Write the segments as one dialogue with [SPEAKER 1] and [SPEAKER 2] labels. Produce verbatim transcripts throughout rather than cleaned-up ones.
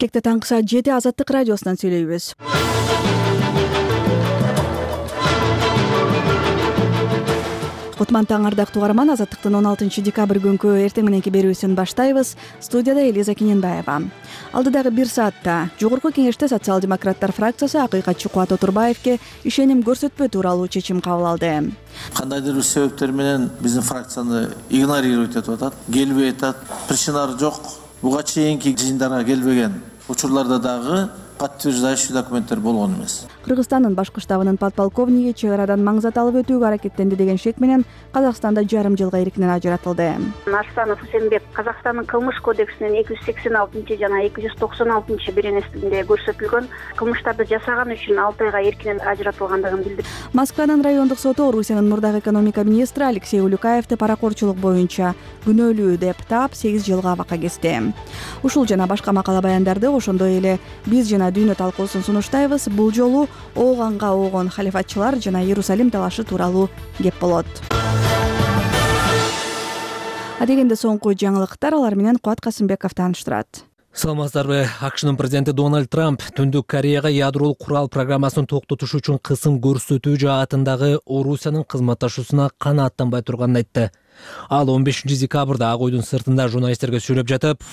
[SPEAKER 1] Бишкекте таңкы саат жети Азаттык радиосунан сүйлөйбүз. Кутман таң ардактуу угарман, Азаттыктын он алтынчы декабрь күнкү эртең мененки берүүсүн баштайбыз. Студияда Элиза Кененбаева. Алдыдагы бир саатта Жогорку Кеңеште социал-демократтар фракциясы акыйкатчы Кубат Отурбаевке ишеним көрсөтпөө тууралуу чечим кабыл алды.
[SPEAKER 2] Кандайдыр бир себептер менен биздин фракцияны игнорировать этип атат, келбей атат, причиналары жок. Буга чейинки жыйындарга келбеген учурларда дагы подтверждающий документтер болгон эмес.
[SPEAKER 1] Кыргызстандын башкы штабынын подполковниги чек арадан маңзат алып өтүүгө аракеттенди деген шек менен Казакстанда жарым жылга эркинен ажыратылды.
[SPEAKER 3] Арстанов Усенбек Казакстандын кылмыш кодексинин эки жүз сексен алтынчы жана эки жүз токсон алтынчы беренесинде көрсөтүлгөн кылмыштарды жасаган үчүн алты айга эркинен ажыратылгандыгын билдирди.
[SPEAKER 1] Москванын райондук соту Орусиянын мурдагы экономика министри Алексей Улюкаевди паракорчулук боюнча күнөөлүү деп таап сегиз жылга абакка кести. Ушул жана башка макала баяндарды ошондой эле биз жана дүйнө талкуусун сунуштайбыз. Бул жолу ооганга оогон халифатчылар жана Иерусалим талашы тууралуу кеп болот. Адегенде соңку жаңылыктар, алар менен Кубат Касымбеков тааныштырат.
[SPEAKER 4] Саламатсыздарбы. АКШнын президенти Дональд Трамп Түндүк Кореяга ядролук курал программасын токтотуш үчүн кысым көрсөтүү жаатындагы Орусиянын кызматташуусуна канааттанбай турганын айтты. Ал он бешинчи декабрда Ак Ойдун сыртында журналисттерге сүйлөп жатып,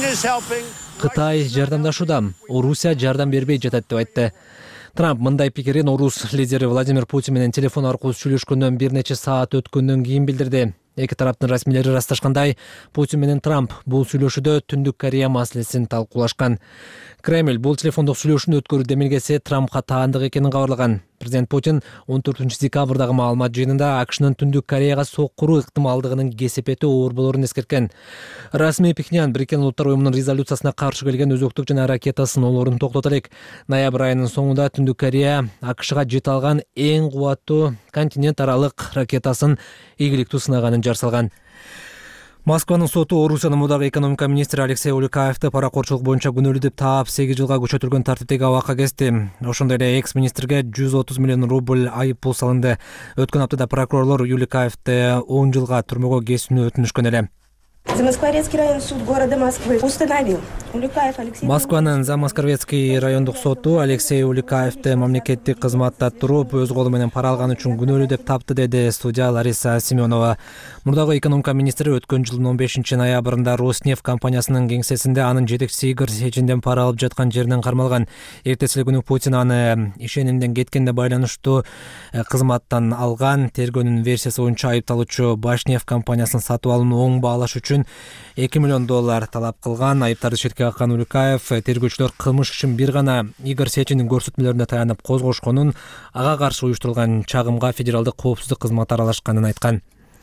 [SPEAKER 4] Кытай жардамдашууда, Орусия жардам бербей жатат деп айтты. Трамп мындай пикирин орус лидери Владимир Путин менен телефон аркылуу сүйлөшкөндөн бир нече саат өткөндөн кийин билдирди. Эки тараптын расмийлери ырасташкандай, Путин менен Трамп бул сүйлөшүүдө Түндүк Корея маселесин талкуулашкан. Кремль бул телефондук сүйлөшүүнү өткөрүү демилгеси Трампка таандык экенин кабарлаган. Президент Путин он төртүнчү декабрдагы маалымат жыйынында АКШнын Түндүк Кореяга соккуруу ыктымалдыгынын кесепети оор болорун эскерткен. Расмий Пхеньян Бириккен Улуттар уюмунун резолюциясына каршы келген өзөктүк жана ракета сыноолорун токтото элек. Ноябрь айынын соңунда Түндүк Корея АКШга жете алган эң кубаттуу континент аралык ракетасын ийгиликтүү сынаганын жар салган. Москванын соту Орусиянын мурдагы экономика министри Алексей Улюкаевди паракорчулук боюнча күнөөлүү деп таап сегиз жылга күчөтүлгөн тартиптеги абакка кести. Ошондой эле экс-министрге жүз отуз миллион рубль айып пул салынды. Өткөн аптада прокурорлор Улюкаевди он жылга түрмөгө кесүүнү өтүнүшкөн эле.
[SPEAKER 5] Замоскворецкий районный суд города Москвы установил. Улюкаев Алексей.
[SPEAKER 4] Москванын Замоскворецкий райондук соту Алексей Улюкаевди мамлекеттик кызматта туруп өз колу менен пара алган үчүн күнөөлүү деп тапты, деди судья Лариса Семенова. Мурдагы экономика министри өткөн жылдын он бешинчи ноябрында Роснефть компаниясынын кеңсесинде анын жетекчиси Игорь Сечинден пара алып жаткан жеринен кармалган. Эртеси эле күнү Путин аны ишенимден кеткенде байланыштуу кызматтан алган. Тергөөнүн версиясы боюнча айыпталуучу Башнефть компаниясын сатып алууну оң баалаш үчүн эки миллион доллар талап кылган. Айыптарды четке каккан Улюкаев тергөөчүлөр кылмыш ишин бир гана Игорь Сечиндин көрсөтмөлөрүнө таянып козгошконун, ага каршы уюштурулган чагымга федералдык коопсуздук кызматы аралашканын айткан.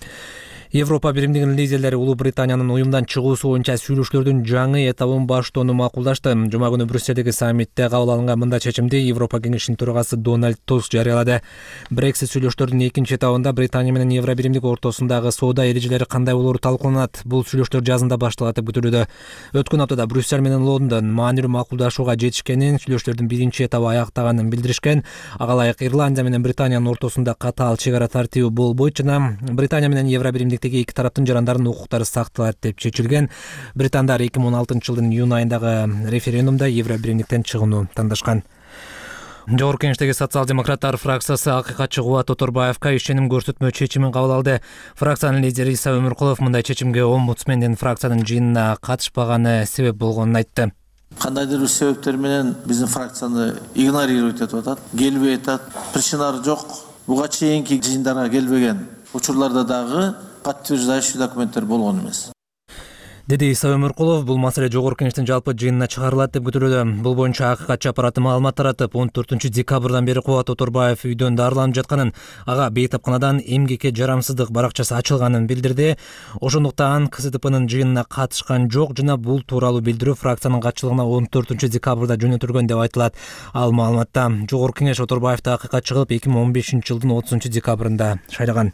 [SPEAKER 4] Европа биримдигинин лидерлери Улуу Британиянын уюмдан чыгуусу боюнча сүйлөшүүлөрдүн жаңы этабын баштоону макулдашты. Жума күнү Брюссельдеги саммитте кабыл алынган мындай чечимди Европа кеңешинин төрагасы Дональд Туск жарыялады. Брексит сүйлөшүүлөрдүн экинчи этабында Британия менен Евро биримдиги ортосундагы соода эрежелери кандай болору талкууланат. Бул сүйлөшүүлөр жазында башталат деп күтүлүүдө. Өткөн аптада Брюссель менен Лондон маанилүү макулдашууга жетишкенин, сүйлөшүүлөрдүн биринчи этабы аяктаганын билдиришкен. Ага ылайык Ирландия менен Британиянын ортосунда катаал чек ара тартиби болбойт жана Британия менен Евро биримдиги эки тараптын жарандарынын укуктары сакталат деп чечилген. Британдар эки миң он алтынчы жылдын июнь айындагы референдумда Евро биримдиктен чыгууну тандашкан. Жогорку Кеңештеги социал-демократтар фракциясы акыйкатчы Кубат Отурбаевка ишеним көрсөтмөө чечимин кабыл алды. Фракциянын лидери Иса Өмүркулов мындай чечимге омбудсмендин фракциянын жыйынына катышпаганы себеп болгонун айтты.
[SPEAKER 2] Кандайдыр бир себептер менен биздин фракцияны игнорировать этип атат, келбей атат, причиналары жок. Буга чейинки жыйындарга келбеген учурларда дагы подтверждающий документтер болгон эмес,
[SPEAKER 4] деди Иса Өмүркулов. Бул маселе Жогорку Кеңештин жалпы жыйынына чыгарылат деп күтүлүүдө. Бул боюнча акыйкатчы аппараты маалымат таратып, он төртүнчү декабрдан бери Кубат Отурбаев үйдөн дарыланып жатканын, ага бейтапканадан эмгекке жарамсыздык баракчасы ачылганын билдирди. Ошондуктан КСДПнын жыйынына катышкан жок жана бул тууралуу билдирүү фракциянын катчылыгына он төртүнчү декабрда жөнөтүлгөн деп айтылат. Ал маалыматта Жогорку Кеңеш Отурбаевди акыйкатчы кылып эки миң он бешинчи жылдын отузунчу декабрында шайлаган.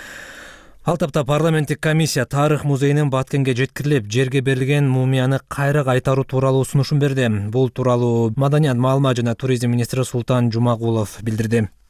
[SPEAKER 4] Ал тапта парламенттик комиссия Тарых музейинин Баткенге жеткирилип, жерге берилген мумияны кайра кайтаруу тууралуу сунушун берди. Бул тууралуу Маданият, маалымат жана туризм министри Султан Жумагулов билдирди.
[SPEAKER 6] Парламент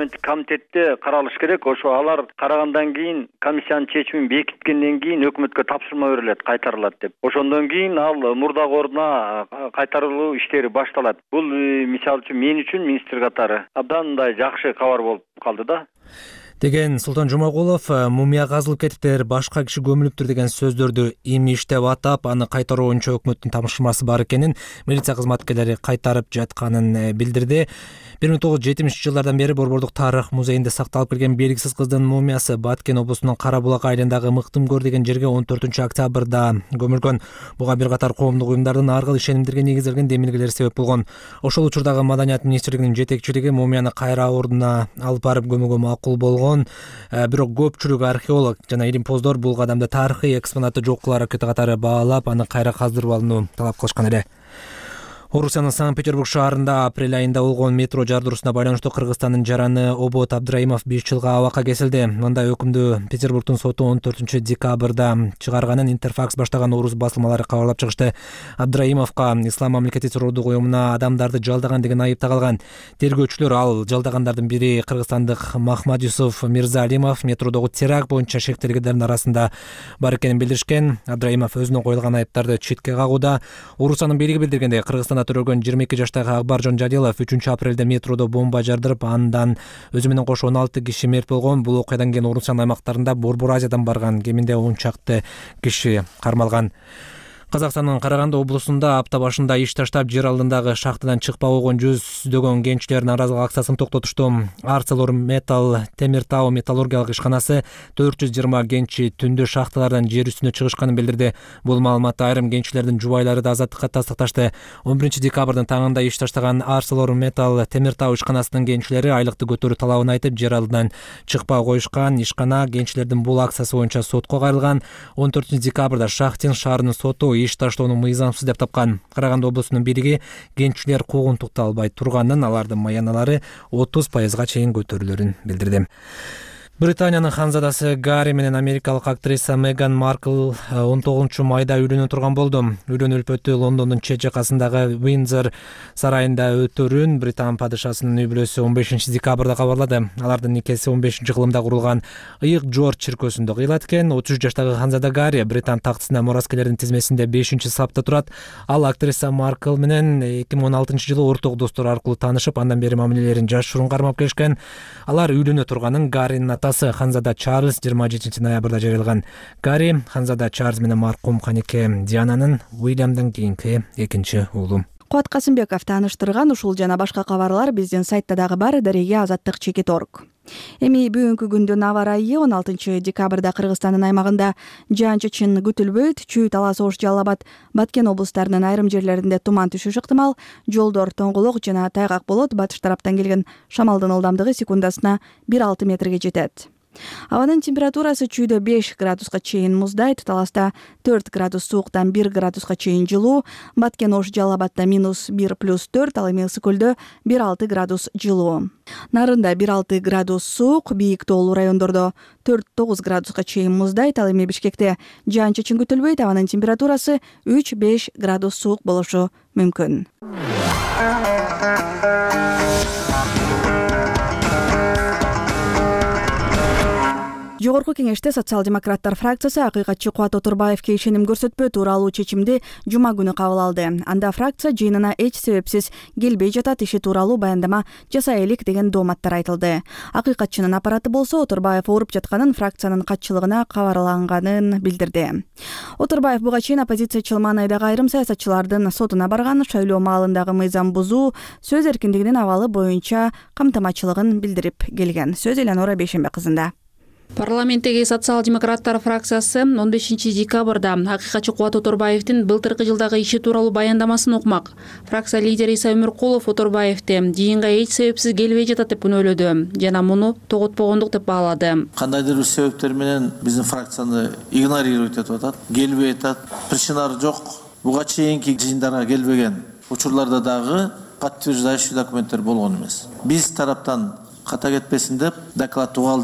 [SPEAKER 6] парламенттик комитетте каралыш керек. Ошо алар карагандан кийин комиссиянын чечимин бекиткенден кийин өкмөткө тапшырма берилет, кайтарылат деп. Ошондон кийин ал мурдагы ордуна кайтарылуу иштери башталат. Бул мисалы үчүн мен үчүн министр катары абдан мындай жакшы кабар болуп калды да.
[SPEAKER 4] Деген Султан Жумагулов мумия казылып кетиптир, башка киши көмүлүптүр деген сөздөрдү имиш деп атап, аны кайтаруу боюнча өкмөттүн тапшырмасы бар экенин, милиция кызматкерлери кайтарып жатканын билдирди. бир миң тогуз жүз жетимишинчи жылдардан бери Борбордук тарых музейинде сакталып келген белгисиз кыздын мумиясы Баткен облусунун Кара булак айылындагы Мыктымкөр деген жерге он төртүнчү октябрда көмүлгөн. Буга бир катар коомдук уюмдардын ар кыл ишенимдерге негизделген демилгелери себеп болгон. Ошол учурдагы Маданият министрлигинин жетекчилиги мумияны кайра ордуна алып барып көмүүгө макул болгон. Бирок көпчүлүк археолог жана илимпоздор бул кадамды тарыхый экспонатты жок кылуу аракети катары баалап, аны кайра каздырып алууну талап кылышкан эле. Орусиянын Санкт-Петербург шаарында апрель айында болгон метро жардыруусуна байланыштуу Кыргызстандын жараны Обот Абдраимов беш жылга абакка кесилди. Мындай өкүмдү Петербургдун соту он төртүнчү декабрда чыгарганын Интерфакс баштаган орус басылмалары кабарлап чыгышты. Абдраимовго Ислам мамлекети террордук уюмуна адамдарды жалдаган деген айып тагылган. Тергөөчүлөр ал жалдагандардын бири кыргызстандык Махмад Юсуф Мирзалимов метродогу теракт боюнча шектелгендердин арасында бар экенин билдиришкен. Абдраимов өзүнө коюлган айыптарды четке кагууда. Орусиянын бийлиги билдиргендей, Кыргызстанда төрөлгөн жыйырма эки жаштагы Акбаржон Жадилов үчүнчү апрелде метродо бомба жардырып, андан өзү менен кошо он алты киши мерт болгон. Бул окуядан кийин Орусиянын аймактарында Борбор Азиядан барган кеминде он чакты киши кармалган. Казакстандын Караганды облусунда апта башында иш таштап жер алдындагы шахтадан чыкпак болгон жүздөгөн кенчилер нааразылык акциясын токтотушту. Арселор Металл Темиртау металлургиялык ишканасы төрт жүз жыйырма кенчи түндө шахталардан жер үстүнө чыгышканын билдирди. Бул маалыматты айрым кенчилердин жубайлары да азаттыкка тастыкташты. он биринчи декабрдын таңында иш таштаган Арселор Металл Темиртау ишканасынын кенчилери айлыкты көтөрүү талабын айтып жер алдынан чыкпай коюшкан. Ишкана кенчилердин бул акциясы боюнча сотко кайрылган. он төртүнчү декабрда Шахтин шаарынын соту иш таштоону мыйзамсыз деп тапкан. Караганды облусунун бийлиги кенчилер куугунтукта албай турганын, алардын маяналары отуз пайызга чейин көтөрүлөрүн билдирди. Британиянын ханзадасы Гарри менен америкалык актриса Меган Маркл он тогузунчу майда үйлөнө турган болду. Үйлөнүү үлпөтү Лондондун чет жакасындагы Уиндзор сарайында өтөрүн Британ падышасынын үй бүлөсү он бешинчи декабрда кабарлады. Алардын никеси он бешинчи кылымда курулган Ыйык Джордж чиркөөсүндө кыйлат экен. отуз үч жаштагы ханзада Гарри Британ тактысына мураскерлердин тизмесинде бешинчи сапта турат. Ал актриса Маркл менен эки миң он алтынчы жылы орток достор аркылуу таанышып, андан бери мамилелерин жашыруун кармап келишкен. Алар үйлөнө турганын Гарринин атасы ханзада Чарльз жыйырма жетинчи ноябрда жарыялаган. Гарри ханзада Чарльз менен маркум канеке Диананын Уильямдан кийинки экинчи уулу.
[SPEAKER 1] Куат Касымбеков тааныштырган ушул жана башка кабарлар биздин сайтта дагы бар. Дареге азаттык чекит орг. Эми бүгүнкү күндүн аба ырайы он алтынчы декабрда Кыргызстандын аймагында жаан-чачын күтүлбөйт. Чүй, Талас, Ош, Жалал Абад, Баткен облустарынын айрым жерлеринде туман түшүшү ыктымал. Жолдор тоңголок жана тайгак болот. Батыш тараптан келген шамалдын ылдамдыгы секундасына бир алты метрге жетет. Абанын температурасы чүйдө беш градуска чейин муздайт, Таласта төрт градус сууктан бир градуска чейин жылуу, Баткен, Ош, Жалал Абадта минус бир плюс төрт, ал эми Ысык көлдө бир алты градус жылуу. Нарында бир алты градус суук, бийик тоолуу райондордо төрт тогуз градуска чейин муздайт, ал эми Бишкекте жаан-чачын күтүлбөйт, абанын температурасы үч беш градус суук болушу мүмкүн. Жогорку кеңеште социал-демократтар фракциясы акыйкатчы Куат Отурбаевге ишеним көрсөтпөө тууралуу чечимди жума күнү кабыл алды. Анда фракция жыйынына эч себепсиз келбей жатат, иши тууралуу баяндама жасай элек деген дооматтар айтылды. Акыйкатчынын аппараты болсо Отурбаев ооруп жатканын, фракциянын катчылыгына кабарланганын билдирди. Отурбаев буга чейин оппозициячыл маанайдагы айрым саясатчылардын сотуна барган, шайлоо маалындагы мыйзам бузуу, сөз эркиндигинин абалы боюнча камтамачылыгын билдирип келген. Сөз Эланора Бейшембек кызында.
[SPEAKER 7] Парламенттеги социал-демократтар фракциясы он бешинчи декабрда акыйкатчы Куат Отурбаевдин былтыркы жылдагы иши тууралуу баяндамасын окумак. Фракция лидери Иса Өмүркулов Отурбаевди жыйынга эч себепсиз келбей жатат деп күнөөлөдү жана муну тоготпогондук деп баалады.
[SPEAKER 2] Кандайдыр бир себептер менен биздин фракцияны игнорировать этип атат, келбей атат, причиналары жок. Буга чейинки жыйындарга келбеген учурларда дагы подтверждающий документтер болгон эмес. Биз тараптан ката кетпесин деп, доклад угал деп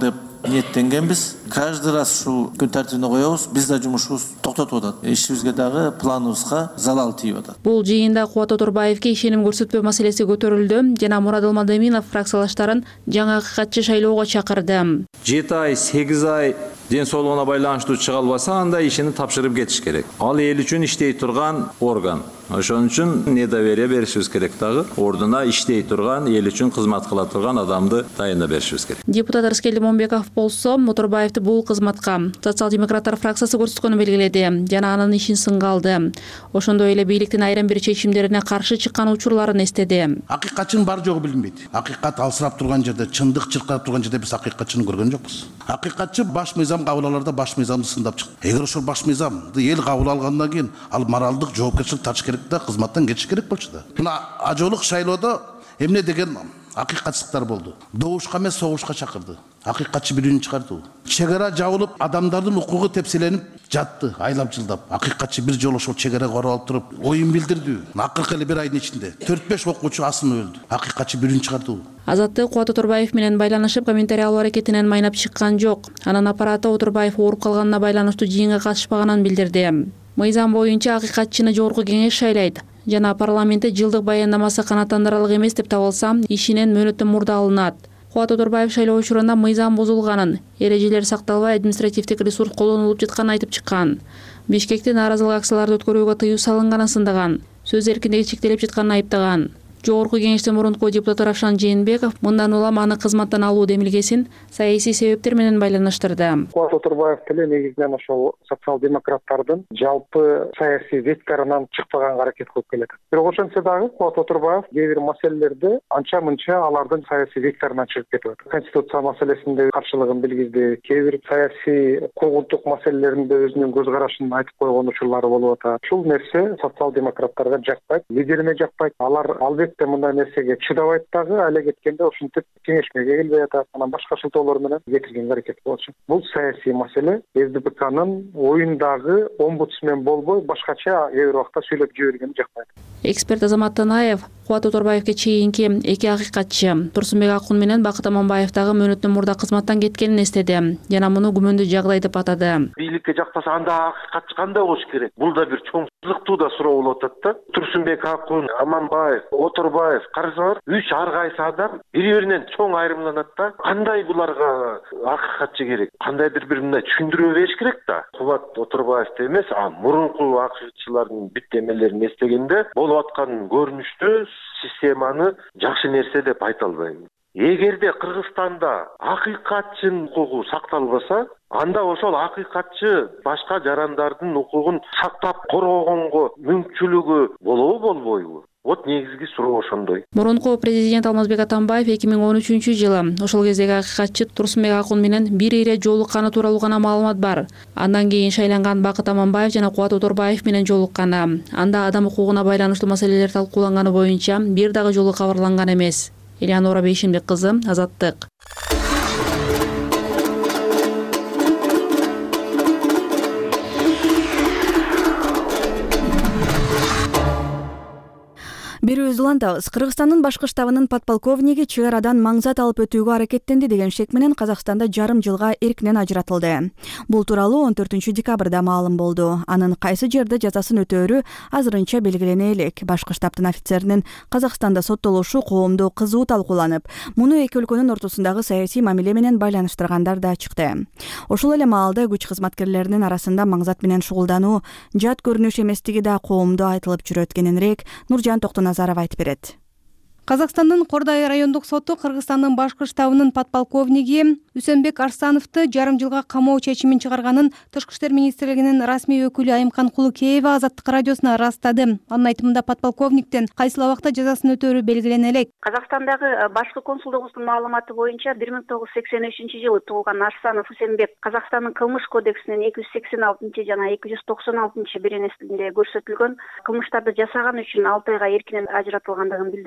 [SPEAKER 2] ниеттенгенбиз. Каждый раз ушул күн тартибине коебуз, биз да жумушубуз токтотуп атат. Ишибизге дагы планыбызга залал тийип атат.
[SPEAKER 7] Бул жыйында Кубат Оторбаевге ишеним көрсөтпөө маселеси көтөрүлдү жана Мурат Алмадеминов фракциялаштарын жаңы акыйкатчы шайлоого чакырды.
[SPEAKER 8] жети ай, сегиз ай ден соолугуна байланыштуу чыга албаса, анда ишини тапшырып кетиш керек. Ал эл үчүн иштей турган орган. Ошон үчүн недоверие беришибиз керек дагы. Ордуна иштей турган, эл үчүн кызмат кыла турган адамды дайындап беришибиз керек.
[SPEAKER 7] Депутат Рыскелди Момбеков болсо Оторбаевди бул кызматка социал-демократтар фракциясы көрсөткөнүн белгиледи жана анын ишин сынга алды. Ошондой эле бийликтин айрым бир чечимдерине каршы чыккан учурларын эстеди.
[SPEAKER 9] Акыйкатчынын бар жогу билинбейт. Акыйкат алсырап турган жерде, чындык чыркырап турган жерде биз акыйкатчыны көргөн жокпуз. Акыйкатчы баш мыйзам кабыл аларда баш мыйзамды сындап чыкты. Эгер ошол баш мыйзамды эл кабыл алгандан кийин ал моралдык жоопкерчилик тартыш керек да, кызматтан кетиш керек болчу да. Мына ажоолук шайлоодо эмне деген акыйкатсыздыктар болду. Добушка эмес, согушка чакырды. Акыйкатчы бирүүнү чыгарды. Чек ара жабылып, адамдардын укугу тепселенип жатты, айлап жылдап. Акыйкатчы бир жолу ошол чек ара коралып туруп, оюн билдирди. Акыркы эле бир айдын ичинде төрт беш окуучу асынып өлдү. Акыйкатчы бирүүнү чыгарды.
[SPEAKER 7] Азаттык Кубат Оторбаев менен байланышып комментарий алуу аракетинен майнап чыккан жок. Анын аппараты Оторбаев ооруп калганына байланыштуу жыйынга катышпаганын билдирди. Мыйзам боюнча акыйкатчыны жогорку кеңеш шайлайт жана парламентте жылдык баяндамасы канааттандырарлык эмес деп табылса, ишинен мөөнөттөн мурда алынат. Кубат Оторбаев шайлоо учурунда мыйзам бузулганын, эрежелер сакталбай административдик ресурс колдонулуп жатканын айтып чыккан. Бишкекте нааразылык акцияларды өткөрүүгө тыюу салынганын сындаган, сөз эркиндиги чектелип жатканын айыптаган. Жогорку кеңештин мурунку депутаты Равшан Жээнбеков мындан улам аны кызматтан алуу демилгесин саясий себептер менен байланыштырды.
[SPEAKER 10] Кубат Оторбаев деле негизинен ошол социал-демократтардын жалпы саясий веткарынан чыкпаганга аракет кылып келет. Бирок ошентсе дагы Кубат Оторбаев кээ бир маселелерде анча-мынча алардын саясий веткарынан чыгып кетип атат. Конституция маселесинде каршылыгын билгизди, кээ бир саясий куугунтук маселелеринде өзүнүн көз карашын айтып койгон учурлары болуп атат. Ушул нерсе социал-демократтарга жакпайт, лидерине жакпайт. Алар албетте мындай нерсеге чыдабайт дагы, але кеткенде ушинтип кеңешмеге келбей атат, анан башка шылтоолор менен кетиргенге аракет кылышат. Бул саясий маселе СДПКнын оюндагы омбудсмен болбой башкача кээ бир убакта сүйлөп жибергени жакпайт.
[SPEAKER 7] Эксперт Азамат Танаев Кубат Оторбаевге чейинки эки акыйкатчы Турсунбек Акун менен Бакыт Аманбаев дагы мөөнөттөн мурда кызматтан кеткенин эстеди жана муну күмөндүү жагдай деп атады.
[SPEAKER 11] Бийликке жактаса анда акыйкатчы кандай болуш керек? Бул да бир чоң кызыктуу да суроо болуп атат да. Турсунбек Акун, Аманбаев, Оторбаев карасаңар, үч ар кайсы адам бири-биринен чоң айрымланат да. Кандай буларга акыйкатчы керек? Кандайдыр бир мындай түшүндүрүү бериш керек да. Кубат Оторбаевди эмес, а мурунку акыйкатчылардын бүт-эмелерин эстегенде болуп аткан көрүнүштү, системаны жакшы нерсе деп айта албайм. Эгерде Кыргызстанда акыйкатчынын укугу сакталбаса, анда ошол акыйкатчы башка жарандардын укугун сактап коргогонго мүмкүнчүлүгү болобу, болбойбу? Вот негизги суроо ошондой.
[SPEAKER 7] Мурунку президент Алмазбек Атамбаев эки миң он үчүнчү жылы ошол кездеги акыйкатчы Турсунбек Акун менен бир ире жолукканы тууралуу гана маалымат бар. Андан кийин шайланган Бакыт Аманбаев жана Кубат Оторбаев менен жолукканы. Анда адам укугуна байланыштуу маселелер талкууланганы боюнча бир дагы жолу кабарланган эмес. Элеонора Бейшимбек кызы, Азаттык.
[SPEAKER 1] Берүү Зеландабыз Кыргызстандын башкы штабынын подполковниги чек арадан маңзат алып өтүүгө аракеттенди деген шек менен Казакстанда жарым жылга эркинен ажыратылды. Бул тууралуу он төртүнчү декабрда маалым болду. Анын кайсы жерде жазасын өтөөрү азырынча белгилене элек. Башкы штабтын офицеринин Казакстанда соттолушу коомдо кызуу талкууланып, муну эки өлкөнүн ортосундагы саясий мамиле менен байланыштыргандар да чыкты. Ошол эле маалда күч кызматкерлеринин арасында маңзат менен шугулдануу жат көрүнүш эместиги да коомдо айтылып жүрөт. Кененирээк Нуржан Токтоназаров айтып берет.
[SPEAKER 12] Казакстандын Кордай райондук соту Кыргызстандын башкы штабынын подполковниги Үсөнбек Арсановду жарым жылга камоо чечимин чыгарганын Тышкы иштер министрлигинин расмий өкүлү Айымкан Кулукеева Азаттык радиосуна ырастады. Анын айтымында подполковниктен кайсыл абакта жазасын өтөөрү белгилене элек.
[SPEAKER 3] Казакстандагы башкы консулдугубуздун маалыматы боюнча бир миң тогуз жүз сексен үчүнчү жылы туулган Арсанов Үсөнбек Казакстандын кылмыш кодексинин эки жүз сексен алтынчы жана эки жүз токсон алтынчы беренесинде көрсөтүлгөн кылмыштарды жасаган үчүн алты айга эркинен ажыратылгандыгын билдирди.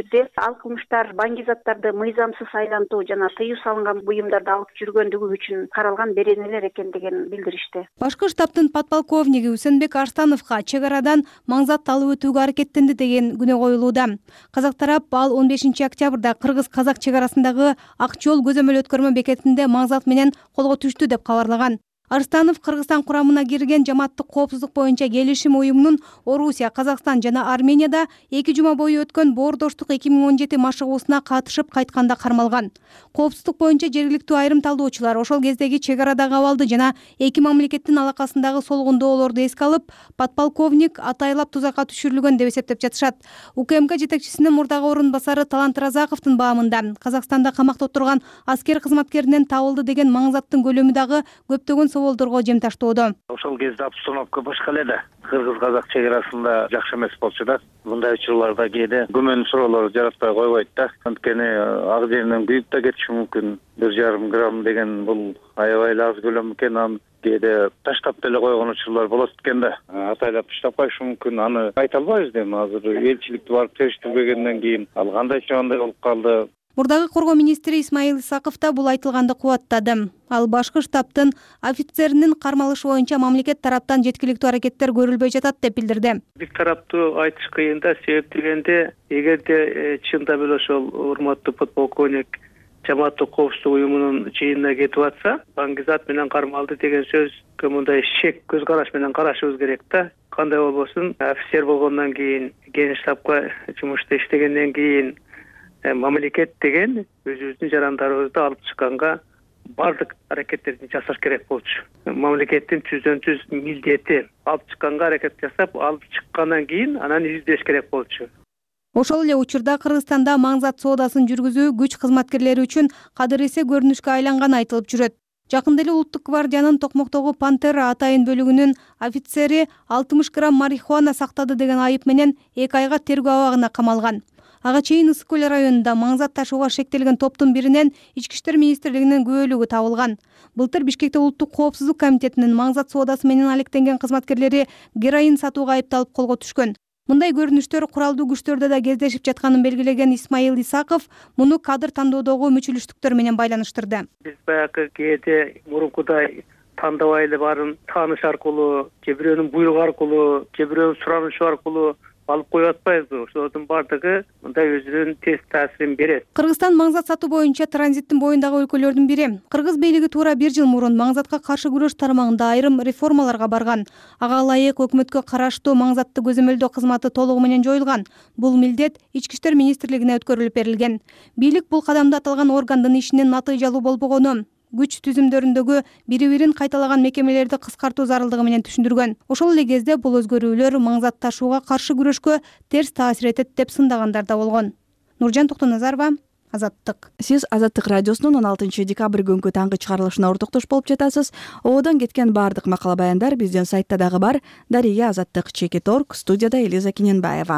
[SPEAKER 3] ал кылмыштар баңгизаттарды мыйзамсыз айлантуу жана тыюу салынган буюмдарды алып жүргөндүгү үчүн каралган беренелер экендигин билдиришти.
[SPEAKER 12] Башкы штабтын подполковниги Үсөнбек Арстановго чек арадан маңзат алып өтүүгө аракеттенди деген күнөө коюлууда. Казак тарап ал он бешинчи октябрда кыргыз-казак чек арасындагы Ак жол көзөмөл өткөрмө бекетинде маңзат менен колго түштү деп кабарлаган. Арстанов Кыргызстан курамына кирген жамааттык коопсуздук боюнча келишим уюмунун Орусия, Казакстан жана Арменияда эки жума бою өткөн боордоштук эки миң он жети машыгуусуна катышып кайтканда кармалган. Коопсуздук боюнча жергиликтүү айрым талдоочулар ошол кездеги чек арадагы абалды жана эки мамлекеттин алакасындагы солгундоолорду эске алып, подполковник атайлап тузакка түшүрүлгөн деп эсептеп жатышат. УКМК жетекчисинин мурдагы орун басары Талант Разаковдун баамында Казакстанда камакта отурган аскер кызматкеринен табылды деген маңзаттын көлөмү дагы көптөгөн соолдорго жем таштоодо.
[SPEAKER 13] Ошол кезде обстановка башка эле да. Кыргыз-казак чек арасында жакшы эмес болчу да. Мындай учурларда кээде күмөн суроолор жаратпай койбойт да. Анткени ак жеринен күйүп да кетиши мүмкүн. бир жарым грамм деген бул аябай эле аз көлөм экен. Аны кээде таштап деле койгон учурлар болот экен да. Атайлап таштап коюшу мүмкүн. Аны айта албайбыз эми. Азыр элчиликти барып териштирбегенден кийин ал кандайча андай болуп калды.
[SPEAKER 12] Мурдагы коргоо министри Исмаил Исаков да бул айтылганды кубаттады. Ал башкы штабтын офицеринин кармалышы боюнча мамлекет тараптан жеткиликтүү аракеттер көрүлбөй жатат деп билдирди.
[SPEAKER 14] Бир тараптуу айтыш кыйын да, себеп дегенде эгерде чындап эле ошол урматтуу подполковник жамааттык коопсуздук уюмунун чыйынына кетип атса, баңгизат менен кармалды деген сөзгө мындай шек көз караш менен карашыбыз керек да. Кандай болбосун, офицер болгондон кийин, ген штабка жумушта иштегенден кийин мамлекет деген өзүбүздүн жарандарыбызды алып чыкканга бардык аракеттерди жасаш керек болчу. Мамлекеттин түздөн түз милдети алып чыкканга аракет жасап, алып чыккандан кийин анан издеш керек болчу.
[SPEAKER 12] Ошол эле учурда Кыргызстанда маңзат соодасын жүргүзүү күч кызматкерлери үчүн кадыр эсе көрүнүшкө айланганы айтылып жүрөт. Жакында эле Улуттук гвардиянын Токмоктогу Пантера атайын бөлүгүнүн офицери алтымыш грамм марихуана сактады деген айып менен эки айга тергөө абагына камалган. Ага чейин Ысык көл районунда маңзат ташууга шектелген топтун биринен Ички иштер министрлигинин күбөлүгү табылган. Былтыр Бишкекте Улуттук коопсуздук комитетинин маңзат соодасы менен алектенген кызматкерлери героин сатууга айыпталып колго түшкөн. Мындай көрүнүштөр куралдуу күчтөрдө да кездешип жатканын белгилеген Исмаил Исаков муну кадыр тандоодогу мүчүлүштүктөр менен байланыштырды.
[SPEAKER 14] Биз баягы кээде мурункудай тандабай эле баарын тааныш аркылуу, же бирөөнүн буйругу аркылуу, же бирөөнүн суранышы аркылуу алып коюп атпайбызбы? Ошолордун бардыгы мындай өзүнүн терс таасирин берет.
[SPEAKER 12] Кыргызстан маңзат сатуу боюнча транзиттин боюндагы өлкөлөрдүн бири. Кыргыз бийлиги туура бир жыл мурун маңзатка каршы күрөш тармагында айрым реформаларга барган. Ага ылайык өкмөткө караштуу маңзатты көзөмөлдөө кызматы толугу менен жоюлган. Бул милдет Ички иштер министрлигине өткөрүлүп берилген. Бийлик бул кадамды аталган органдын ишинин натыйжалуу болбогону, күч түзүмдөрүндөгү бири-бирин кайталаган мекемелерди кыскартуу зарылдыгы менен түшүндүргөн. Ошол эле кезде бул өзгөрүүлөр маңзат ташууга каршы күрөшкө терс таасир этет деп сындагандар да болгон. Нуржан Токтоназарова, Азаттык.
[SPEAKER 1] Сиз Азаттык радиосунун он алтынчы декабрь күнгү таңкы чыгарылышына ортоктош болуп жатасыз. Ободон кеткен бардык макала баяндар биздин сайтта дагы бар. Дария Азаттык Чекит точка орг, студияда Элиза Киненбаева.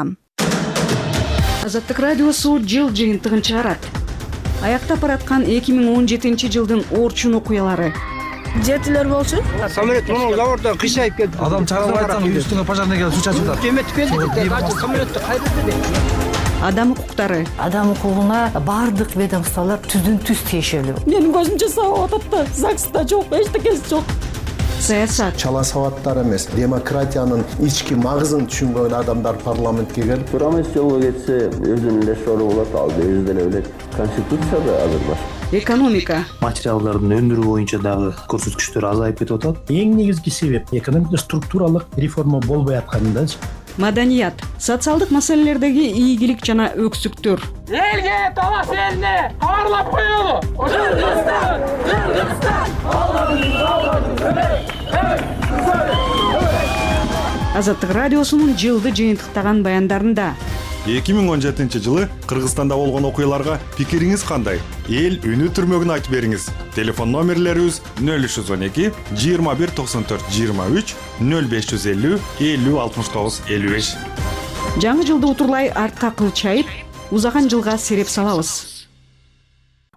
[SPEAKER 15] Азаттык радиосу жыл жыйынтыгын чыгарат. Аяктап бараткан эки миң он жетинчи жылдын орчун окуялары.
[SPEAKER 16] Жетилер болчу.
[SPEAKER 17] Самолет муну заводдон кыйшайып келди.
[SPEAKER 16] Адам чыгарып атсаң үстүңө пожарный келип суу чачып атат.
[SPEAKER 17] Жемет келди. Самолетту кайдырды.
[SPEAKER 15] Адам укуктары.
[SPEAKER 18] Адам укугуна бардык ведомстволор түздөн түз тиешелүү.
[SPEAKER 16] Менин көзүмчө сабап атат да, ЗАГСта жок, эчтекеси жок.
[SPEAKER 15] Саясат.
[SPEAKER 19] Чала сабаттар эмес, демократиянын ички магызын түшүнгөн адамдар парламентке келип,
[SPEAKER 20] Турамес жолго кетсе, өзүнүн эле сору болот, ал өзү деле билет. Конституцияда азыр бар.
[SPEAKER 15] Экономика.
[SPEAKER 21] Материалдардын өндүрүү боюнча дагы көрсөткүчтөр азайып кетип атат. Эң негизги себеп экономикада структуралык реформа болбой аткандачы.
[SPEAKER 15] Маданият. Социалдык маселелердеги ийгилик жана өксүктөр.
[SPEAKER 22] Элге талаш элине кабарлап коелу. Кыргызстан, Кыргызстан,
[SPEAKER 15] Азаттык радиосунун жылды жыйынтыктаган баяндарында
[SPEAKER 23] эки миң он жетинчи жылы Кыргызстанда болгон окуяларга пикириңиз кандай? Эл үнү түрмөгүн айтып бериңиз. Телефон номерлерибиз нөл үч жүз он эки жыйырма бир токсон төрт жыйырма үч, нөл беш жүз элүү элүү алтымыш тогуз элүү беш.
[SPEAKER 15] Жаңы жылды утурлай артка кылчайып, узаган жылга сереп салабыз.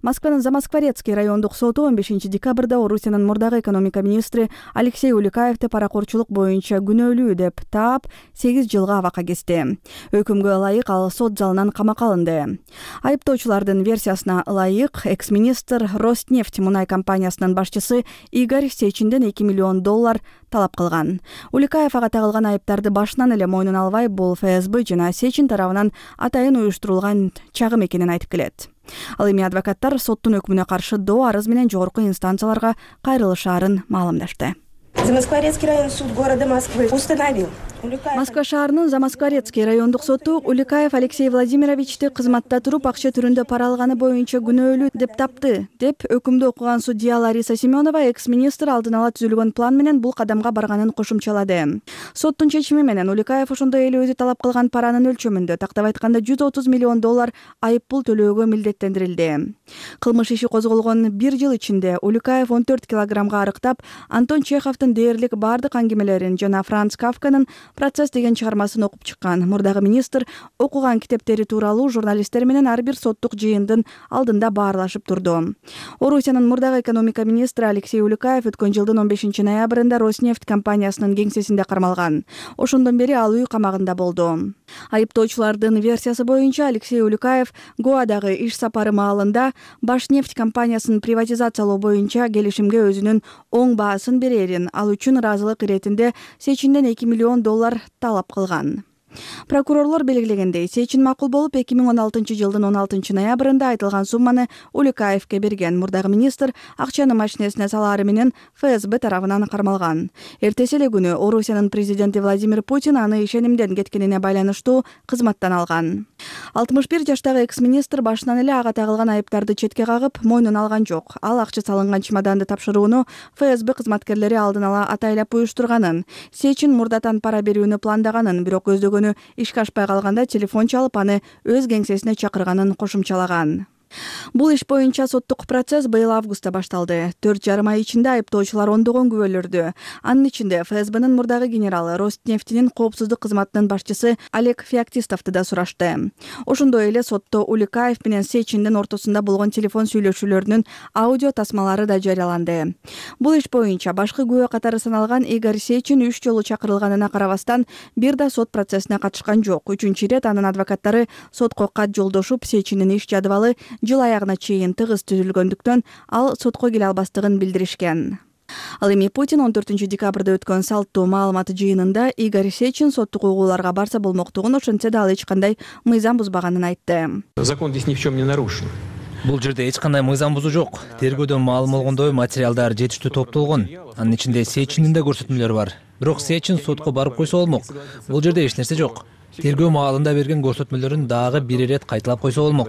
[SPEAKER 1] Москванын Замоскворецкий райондук соту он бешинчи декабрда Орусиянын мурдагы экономика министри Алексей Улюкаевди паракорчулук боюнча күнөөлүү деп таап сегиз жылга абакка кести. Өкүмгө ылайык ал сот залынан камакка алынды. Айыптоочулардын версиясына ылайык экс-министр Роснефть мунай компаниясынын башчысы Игорь Сечинден эки миллион доллар талап кылган. Улюкаев ага тагылган айыптарды башынан эле мойнуна албай, бул эф эс бэ жана Сечин тарабынан атайын уюштурулган чагым экенин айтып келет. Ал эми адвокаттар соттун өкмүнө каршы доо арыз менен жогорку инстанцияларга кайрылышаарын маалымдашты.
[SPEAKER 4] Замоскворецкий районный суд города Москвы установил.
[SPEAKER 1] Москва шаарынын Замоскворецкий райондук соту Улюкаев Алексей Владимировичти кызматта туруп акча түрүндө пара алганы боюнча күнөөлүү деп тапты, деп өкүмдү окуган судья Лариса Семенова экс-министр алдын ала түзүлгөн план менен бул кадамга барганын кошумчалады. Соттун чечими менен Улюкаев ошондой эле өзү талап кылган паранын өлчөмүндө, тактап айтканда жүз отуз миллион доллар айып пул төлөөгө милдеттендирилди. Кылмыш иши козголгон бир жыл ичинде Улюкаев он төрт килограммга арыктап, Антон Чеховдун дээрлик бардык аңгемелерин жана Франц Кафканын «Процесс» деген чыгармасын окуп чыккан. Мурдагы министр окуган китептери тууралуу журналисттер менен ар бир соттук жыйындын алдында баарлашып турду. Орусиянын мурдагы экономика министри Алексей Улюкаев өткөн жылдын он бешинчи ноябрында Роснефть компаниясынын кеңсесинде кармалган. Ошондон бери ал үй камагында болду. Айыптоочулардын версиясы боюнча Алексей Улюкаев Гоадагы иш сапары маалында Башнефть компаниясын приватизациялоо боюнча келишимге өзүнүн оң баасын берерин, ал үчүн ыраазылык иретинде Сечинден эки миллион доллар талап кылган. Прокурорлор белгилегендей, Сечин макул болуп эки миң он алтынчы жылдын он алтынчы ноябрында айтылган сумманы Улюкаевке берген. Мурдагы министр акчаны машинесине салаары менен эф эс бэ тарабынан кармалган. Эртеси эле күнү Орусиянын президенти Владимир Путин аны ишенимден кеткенине байланыштуу кызматтан алган. алтымыш бир жаштагы экс-министр башынан эле ага тагылган айыптарды четке кагып, мойнуна алган жок. Ал акча салынган чемоданды тапшырууну эф эс бэ кызматкерлери алдын ала атайлап уюштурганын, Сечин мурдатан пара берүүнү пландаганын, бирок көздөгөнү ишке ашпай калганда телефон чалып аны өз кеңсесине чакырганын кошумчалаган. Бул иш боюнча соттук процесс быйыл августта башталды. төрт жарым ай ичинде айыптоочулар ондогон күбөлөрдү. Анын ичинде эф эс бэнин мурдагы генералы, Роснефтьнин коопсуздук кызматынын башчысы Олег Феоктистовду да сурашты. Ошондой эле сотто Улюкаев менен Сечиндин ортосунда болгон телефон сүйлөшүүлөрүнүн аудио тасмалары да жарыяланды. Бул иш боюнча башкы күбө катары саналган Игорь Сечин үч жолу чакырылганына карабастан бир да сот процессине катышкан жок. Үчүнчү ирет анын адвокаттары сотко кат жолдошуп, Сечиндин иш жадыбалы жыл аягына чейин тыгыз түзүлгөндүктөн ал сотко келе албастыгын билдиришкен. Ал эми Путин он төртүнчү декабрда өткөн салттуу маалымат жыйынында Игорь Сечин соттук угууларга барса болмоктугун, ошентсе да ал эч кандай мыйзам бузбаганын айтты.
[SPEAKER 5] Закон здесь ни в чем не нарушен. Бул жерде эч кандай мыйзам бузуу жок. Тергөөдөн маалым болгондой материалдар жетиштүү топтолгон. Анын ичинде Сечиндин да көрсөтмөлөрү бар. Бирок Сечин сотко барып койсо болмок. Бул жерде эч нерсе жок. Тергөө маалында берген көрсөтмөлөрүн дагы бир ирет кайталап койсо болмок.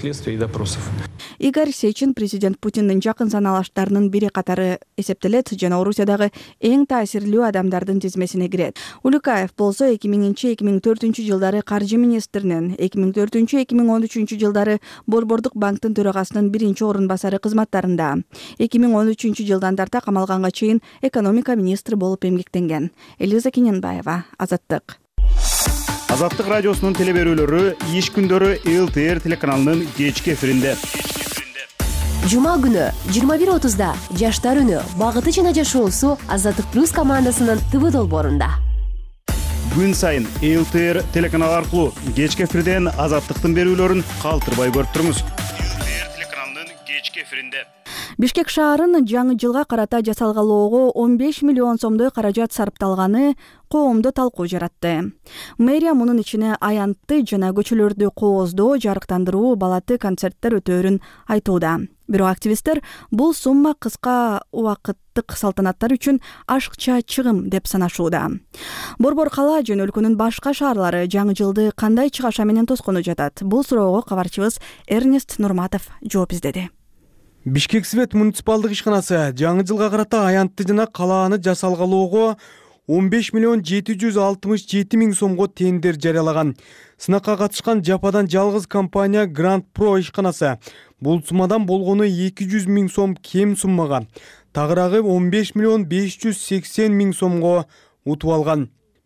[SPEAKER 1] Игорь Сечин президент Путиндин жакын саналаштарынын бири катары эсептелет жана Орусиядагы эң таасирлүү адамдардын тизмесине кирет. Улюкаев болсо эки миңинчи эки миң төртүнчү жылдары каржы министринин, эки миң төртүнчү эки миң он үчүнчү жылдары Борбордук банктын төрагасынын биринчи орун басары кызматтарында. эки миң он үчүнчү жылдан тарта камалганга чейин экономика министри болуп эмгектенген. Элиза Кененбаева, Азаттык.
[SPEAKER 6] Азаттык радиосунун телеберүүлөрү иш күндөрү эл тэ эр телеканалынын кечки эфиринде.
[SPEAKER 24] Жума күнү жыйырма бир отузда Жаштар үнү багыты жана жашоосу Азаттык плюс командасынын тэ вэ долбоорунда.
[SPEAKER 6] Күн сайын эл тэ эр телеканалы аркылуу кечки эфирден Азаттыктын берүүлөрүн калтырбай көрүп туруңуз. эл тэ эр телеканалынын кечки эфиринде.
[SPEAKER 1] Бишкек шаарын жаңы жылга карата жасалгалоого он беш миллион сомдой каражат сарпталганы коомдо талкуу жаратты. Мэрия мунун ичине аянтты жана көчөлөрдү кооздоо, жарыктандыруу, балаты концерттер өтөөрүн айтууда. Бирок активисттер бул сумма кыска убакыттык салтанаттар үчүн ашыкча чыгым деп санашууда. Борбор кала жана өлкөнүн башка шаарлары жаңы жылды кандай чыгаша менен тоскону жатат? Бул суроого кабарчыбыз Эрнест Нурматов жооп издеди.
[SPEAKER 25] Бишкек Свет муниципалдык ишканасы жаңы жылга карата аянтты жана калааны жасалгалоого он беш миллион жети жүз алтымыш жети миң сомго тендер жарыялаган. Сынакка катышкан жападан жалгыз компания Grand Pro ишканасы бул суммадан болгону эки жүз миң сом кем суммага, тагыраагы он беш миллион беш жүз сексен миң сомго утуп алган.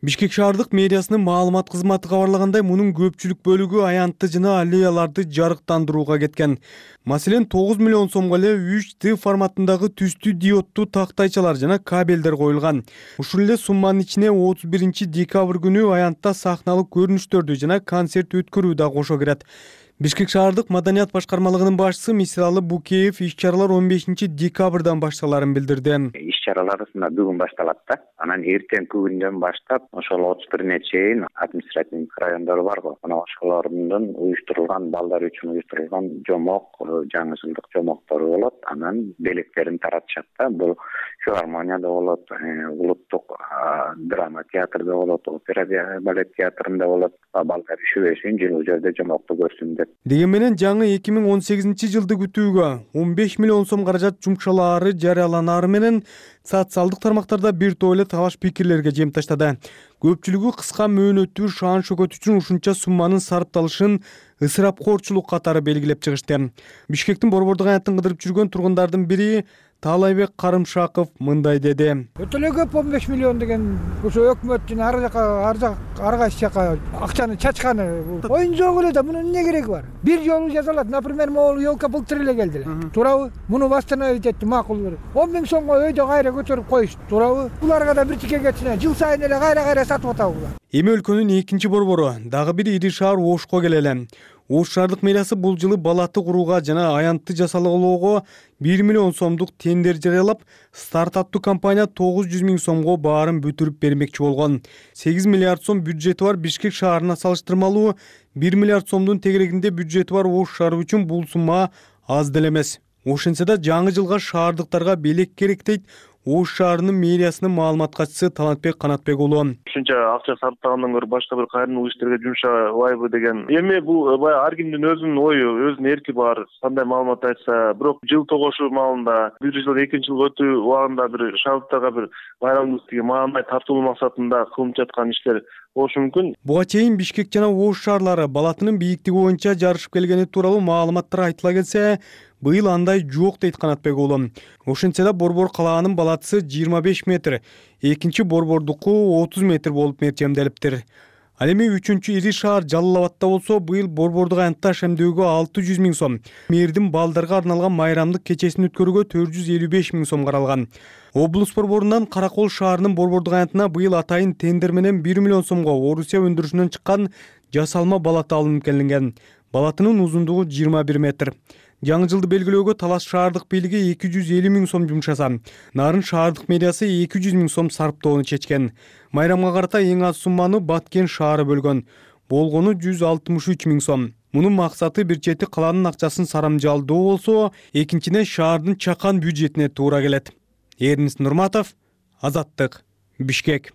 [SPEAKER 25] Бишкек шаардык мэриясынын маалымат кызматы кабарлагандай, мунун көпчүлүк бөлүгү аянтты жана аллеяларды жарыктандырууга кеткен. Маселен, тогуз миллион сомго эле үч Д форматындагы түстүү диодтуу тактайчалар жана кабелдер коюлган. Ушул эле сумманын ичине отуз биринчи декабрь күнү аянтта сахналык көрүнүштөрдү жана концерт өткөрүү да кошо кирет. Бишкек шаардык маданият башкармалыгынын башчысы Мисралы Букеев иш-чаралар он бешинчи декабрдан башталарын билдирди.
[SPEAKER 2] Иш-чаралар бүгүн башталат да. Анан эртең күндөн баштап ошол отуз бирине чейин административдик райондор барго. Анан ошолордун уюштурулган балдар үчүн уюштурулган жомок, жаңы жылдык жомоктору болот. Анан белектерин таратышат да. Бул филармонияда болот, улуттук драма театрда болот, опера балет театрында болот. Балдар üşүбөсүн, жылуу жерде жомокту көрсүн деп.
[SPEAKER 25] Деген менен жаңы эки миң он сегизинчи жылды күтүүгө он беш миллион сом каражат жумшалаары жарыяланары менен социалдык тармактарда бир топ эле талаш пикирлерге жем таштады. Көпчүлүгү кыска мөөнөттүү шаан шөкөт үчүн ушунча сумманын сарпталышын ысырапкорчулук катары белгилеп чыгышты. Бишкектин Борбордук аянтын кыдырып жүргөн тургундардын бири Таалайбек Карымшаков мындай деди.
[SPEAKER 17] Өтө эле көп он беш миллион деген ошо өкмөттүн ар жака ар жак ар кайсы жака акчаны чачканы. Оюн жок эле да, мунун эмне кереги бар? Бир жолу жасалат. Например, могул елка былтыр эле келди эле. Туурабы? Муну восстановить этти макул. он миң сомго өйдө кайра көтөрүп коюшту. Туурабы? Буларга да бир тике кетсин. Жыл сайын эле кайра-кайра сатып атабы булар.
[SPEAKER 25] Эми өлкөнүн экинчи борбору дагы бир ири шаар Ошко келеле. Ош шаардык мэриясы бул жылы балаты курууга жана аянтты жасалгалоого бир миллион сомдук тендер жарыялап, стартаптуу компания тогуз жүз миң сомго баарын бүтүрүп бермекчи болгон. сегиз миллиард сом бюджети бар Бишкек шаарына салыштырмалуу бир миллиард сомдун тегерегинде бюджети бар Ош шаары үчүн бул сумма аз деле эмес. Ошентсе да жаңы жылга шаардыктарга белек керек дейт Ош шаарынын мэриясынын маалымат катчысы Талантбек Канатбек уулу.
[SPEAKER 8] Ушунча акча сарптагандан көрө башка бир кайрымдуу иштерге жумшабайбы деген. Эми бул баягы ар кимдин өзүнүн ою, өзүнүн эрки бар. Кандай маалымат айтса, бирок жыл тогушу маалында, бир жыл экинчи жыл өтүү убагында бир шаардыктарга бир байрамдык деген маанай тартылуу максатында кылынып жаткан иштер болушу мүмкүн.
[SPEAKER 25] Буга чейин Бишкек жана Ош шаарлары балатынын бийиктиги боюнча жарышып келгени тууралуу маалыматтар айтыла келсе, быйыл андай жок дейт Канатбек уулу. Ошентсе да борбор калаанын балатысы жыйырма беш метр, экинчи борбордуку отуз метр болуп мерчемделиптир. Ал эми үчүнчү ири шаар Жалал Абадта болсо, быйыл борбордук аянтта шемдөөгө алты жүз миң сом, мэрдин балдарга арналган майрамдык кечесин өткөрүүгө төрт жүз элүү беш миң сом каралган. Облус борборунан Каракол шаарынын борбордук аянтына быйыл атайын тендер менен бир миллион сомго Орусия өндүрүшүнөн чыккан жасалма балат алынып келинген. Балатынын узундугу жыйырма бир метр. Жаңы жылды белгилөөгө Талас шаардык бийлиги эки жүз элүү миң сом жумшаса, Нарын шаардык мэриясы эки жүз миң сом сарптоону чечкен. Майрамга карата эң аз сумманы Баткен шаары бөлгөн. Болгону жүз алтымыш үч миң сом. Мунун максаты бир чети калаанын акчасын сарамжалдоо болсо, экинчине шаардын чакан бюджетине туура келет. Эрнис Нурматов, Азаттык, Бишкек.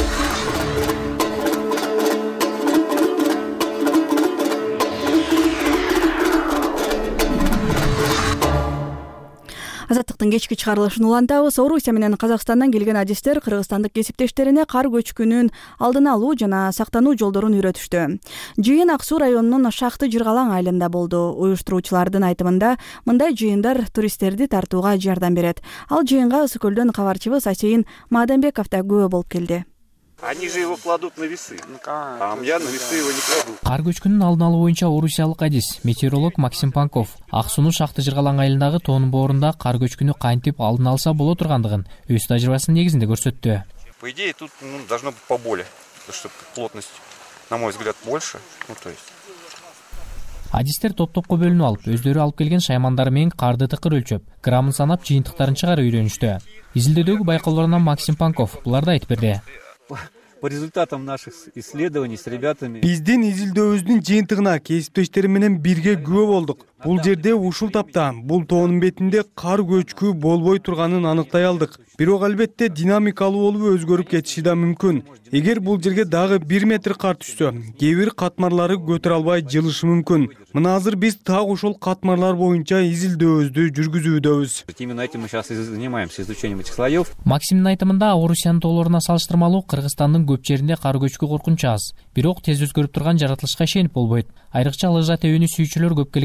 [SPEAKER 1] Азаттыктын кечки чыгарылышын улантабыз. Орусия менен Казакстандан келген адистер кыргызстандык кесиптештерине кар көчкүнүн алдын алуу жана сактануу жолдорун үйрөтүштү. Жыйын Ак Суу районунун Шахты Жыргалаң айылында болду. Уюштуруучулардын айтымында, мындай жыйындар туристтерди тартууга жардам берет. Ал жыйынга Ысык Көлдөн кабарчыбыз Асейин Маадамбеков да күбө болуп келди.
[SPEAKER 9] Они же его кладут на весы. А я на весы его не кладу.
[SPEAKER 10] Кар көчкүнүн алдын алуу боюнча орусиялык адис, метеоролог Максим Панков Ак Суунун Шахты Жыргалаң айылындагы тоонун боорунда кар көчкүнү кантип алдын алса боло тургандыгын өз тажрыйбасынын негизинде көрсөттү.
[SPEAKER 9] По идее, тут ну, должно быть поболее, потому что плотность, на мой взгляд, больше. Ну, то есть.
[SPEAKER 10] Адистер топ-топко бөлүнүп алып, өздөрү алып келген шаймандары менен карды тыкыр өлчөп, граммын санап жыйынтыктарын чыгарып үйрөнүштү. Изилдөөдөгү байкоолорунан Максим Панков буларды айтып берди.
[SPEAKER 11] По результатам наших исследований с ребятами.
[SPEAKER 25] Биздин изилдөөбүздүн жыйынтыгына кесиптештери менен бирге күбө болдук. Бул жерде ушул тапта бул тоонун бетинде кар көчкү болбой турганын аныктай алдык. Бирок албетте динамикалуу болуп өзгөрүп кетиши да мүмкүн. Эгер бул жерге дагы бир метр кар түшсө, кээ бир катмарлары көтөрө албай жылышы мүмкүн. Мына азыр биз так ошол катмарлар боюнча изилдөөбүздү жүргүзүүдөбүз.
[SPEAKER 11] Именно этим мы сейчас занимаемся, изучением этих слоев.
[SPEAKER 10] Максимдин айтымында Орусиянын тоолоруна салыштырмалуу Кыргызстандын көп жеринде кар көчкү коркунучу аз. Бирок тез өзгөрүп турган жаратылышка ишенип болбойт. Айрыкча лыжа тебүүнү сүйүүчүлөр көп келген Жыргалаң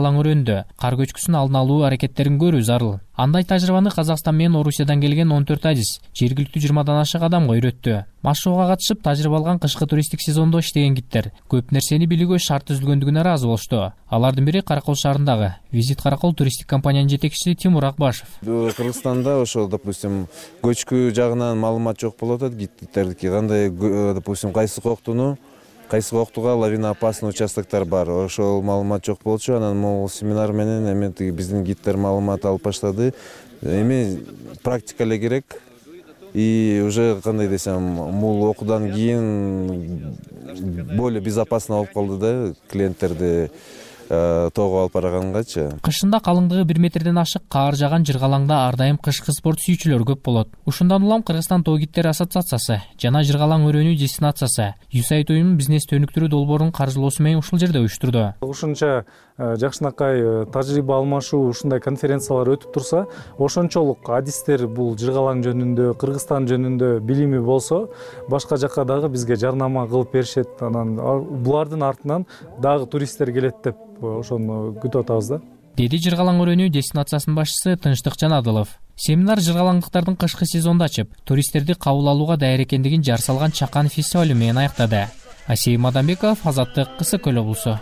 [SPEAKER 10] жыргалаң өрөөнүндө кар көчкүсүн алдын алуу аракеттерин көрүү зарыл. Андай тажрыйбаны Казакстан менен Орусиядан келген он төрт адис жергиликтүү жыйырмадан ашык адамга үйрөттү. Машыгууга катышып тажрыйба алган кышкы туристтик сезондо иштеген гидтер көп нерсени билүүгө шарт түзүлгөндүгүнө ыраазы болушту. Алардын бири Каракол шаарындагы Визит Каракол туристтик компаниянын жетекчиси Тимур Акбашев.
[SPEAKER 3] Кыргызстанда ошол, допустим, көчкү жагынан маалымат жок болуп атат. Гидтердики кандай, допустим, кайсы коктуну, кайсы коктуга лавина опасный участоктор бар. Ошол маалымат жок болчу. Анан могул семинар менен эми биздин гидтер маалымат алып баштады. Эми практика эле керек. И уже кандай десем, мул окуудан кийин более безопасно болуп калды да клиенттерди тоого алып баргангачы.
[SPEAKER 10] Кышында калыңдыгы бир метрден ашык каар жаган жыргалаңда ар дайым кышкы спорт сүйүүчүлөр көп болот. Ушундан улам Кыргызстан тоо гидтери ассоциациясы жана жыргалаң өрөөнү дестинациясы ю эс эй ай ди уюмунун бизнес өнүктүрүү долбоорунун каржылоосу менен ушул жерде уюштурду.
[SPEAKER 7] Ушунча жакшынакай тажрыйба алмашуу, ушундай конференциялар өтүп турса, ошончолук адистер бул жыргалаң жөнүндө, Кыргызстан жөнүндө билими болсо, башка жакка дагы бизге жарнама кылып беришет. Анан булардын артынан дагы туристтер келет деп ошону күтүп атабыз да.
[SPEAKER 10] Деди жыргалаң өрөөнү дестинациясынын башчысы Тынчтык Жанадылов. Семинар жыргалаңдыктардын кышкы сезонду ачып, туристтерди кабыл алууга даяр экендигин жар салган Чакан фестивалю менен аяктады. Асей Мадамбеков, Азаттык, Кысык Көл облусу.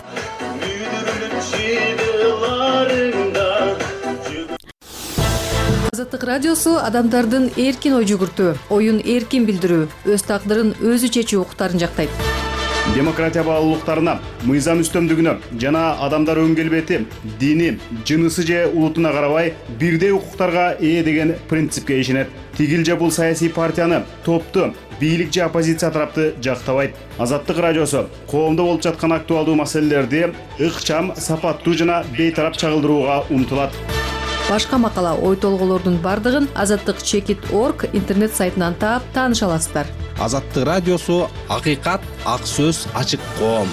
[SPEAKER 15] Азаттык радиосу адамдардын эркин ой жүгүртүү, оюн эркин билдирүү, өз тагдырын өзү чечүү укуктарын жактайт.
[SPEAKER 6] Демократия баалуулуктарына, мыйзам үстөмдүгүнө жана адамдар өн келбети, дини, жынысы же улутуна карабай бирдей укуктарга ээ деген принципке ишенет. Тигил же бул саясий партияны, топту, бийлик же оппозиция тарапты жактабайт. Азаттык радиосу коомдо болуп жаткан актуалдуу маселелерди ыкчам, сапаттуу жана бейтарап чагылдырууга умтулат.
[SPEAKER 15] Башка макала, ой толголордун бардыгын азаттык чекит точка орг интернет сайтынан таап тааныша аласыздар.
[SPEAKER 12] Азаттык радиосу акыйкат, ак сөз, ачык коом.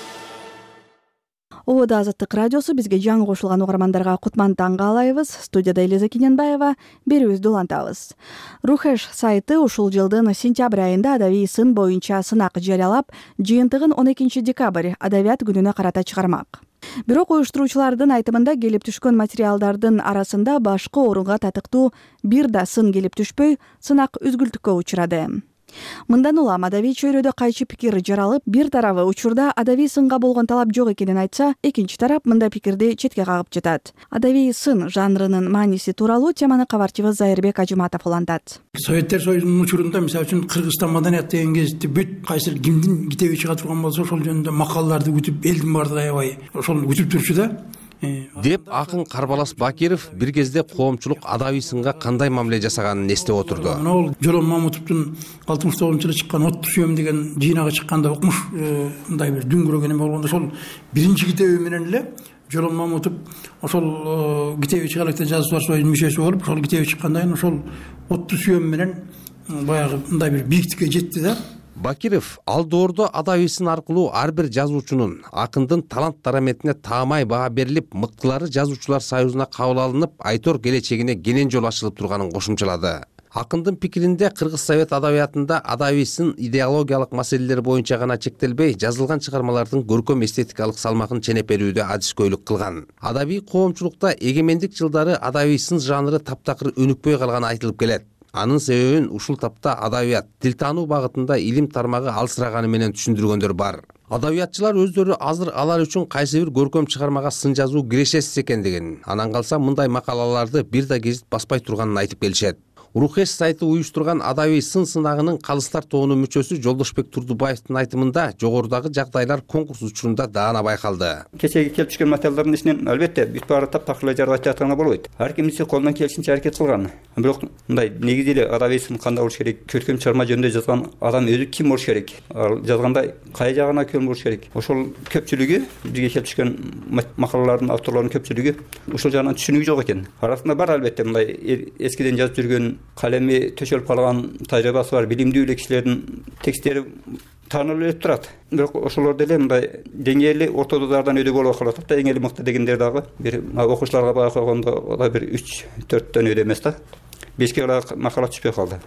[SPEAKER 1] Обода Азаттык радиосу бизге жаңы кошулган угармандарга кутман таң каалайбыз. Студияда Элиза Кененбаева, берүүбүздү улантабыз. Рухеш сайты ушул жылдын сентябрь айында адабий сын боюнча сынак жарыялап, жыйынтыгын он экинчи декабрь адабият күнүнө карата чыгармак. Бирок уюштуруучулардын айтымында келип түшкөн материалдардын арасында башкы орунга татыктуу бир да сын келип түшпөй, сынак үзгүлтүккө учурады. Мындан улам адабий чөйрөдө кайчы пикир жаралып, бир тарабы учурда адабий сынга болгон талап жок экенин айтса, экинчи тарап мындай пикирди четке кагып жатат. Адабий сын жанрынын мааниси тууралуу теманы кабарчыбыз Зайырбек Ажыматов улантат.
[SPEAKER 21] Советтер Союзунун учурунда, мисалы үчүн, Кыргызстан маданият деген кезде бүт кайсы кимдин китеби чыга турган болсо, ошол жөнүндө макалаларды күтүп, элдин баардыгы аябай ошол күтүп турчу да.
[SPEAKER 12] Деп акын Карбалас Бакиров бир кезде коомчулук адабий сынга кандай мамиле жасаганын эстеп отурду.
[SPEAKER 21] Ал Жолон Мамутовдун алтымыш тогузунчу жылы чыккан Отту сүйөм деген жыйнагы чыкканда окумуш, мындай бир дүңгүрөк эме болгондо, ошол биринчи китеби менен эле Жолон Мамутов ошол китеби чыгаракта жазуучулар союзунун мүчөсү болуп, ошол китеби чыккандан кийин ошол Отту сүйөм менен баягы мындай бир бийиктикке жетти да.
[SPEAKER 12] Бакиров ал доордо адабий сын аркылуу ар бир жазуучунун, акындын талант дараметине таамай баа берилип, мыктылары жазуучулар союзуна кабыл алынып, айтор келечегине кенен жол ачылып турганын кошумчалады. Акындын пикиринде Кыргыз совет адабиятында адабий сын идеологиялык маселелер боюнча гана чектелбей, жазылган чыгармалардын көркөм эстетикалык салмагын ченеп берүүдө адискөйлүк кылган. Адабий коомчулукта эгемендик жылдары адабий сын жанры таптакыр өнүкпөй калганы айтылып келет. Анын себебин ушул тапта адабият, тил таануу багытында илим тармагы алсыраганы менен түшүндүргөндөр бар. Адабиятчылар өздөрү азыр алар үчүн кайсы бир көркөм чыгармага сын жазуу кирешесиз экендигин, анан калса мындай макалаларды бир да гезит баспай турганын айтып келишет. Рухеш сайты уюштурган адабий сын сынагынын калыстар тобунун мүчөсү Жолдошбек Турдубаевдин айтымында жогорудагы жагдайлар конкурс учурунда даана байкалды.
[SPEAKER 13] Кечеги келип түшкөн материалдардын ичинен албетте бүт баары таптакыр жарып жатканы болбойт. Ар кимиси колунан келишинче аракет кылган. Бирок мындай негизи эле адабий сын кандай болуш керек, көркөм чыгарма жөнүндө жазган адам өзү ким болуш керек, ал жазганда кай жагына көл болуш керек. Ошол көпчүлүгү бизге келип түшкөн макалалардын авторлорунун көпчүлүгү ушул жагынан түшүнүгү жок экен. Арасында бар албетте мындай эскиден жазып жүргөн, калеми төшөлүп калган, тажрыйбасы бар, билимдүү эле кишилердин текстери таанылып турат. Бирок ошолор деле мындай деңгээлli орто дозардан өйдө болуп калат да, эң эле мыкты дегендер дагы бир окуучуларга баа койгондо да бир үч төрттөн өйдө эмес да. бешке макала түшпөй калды.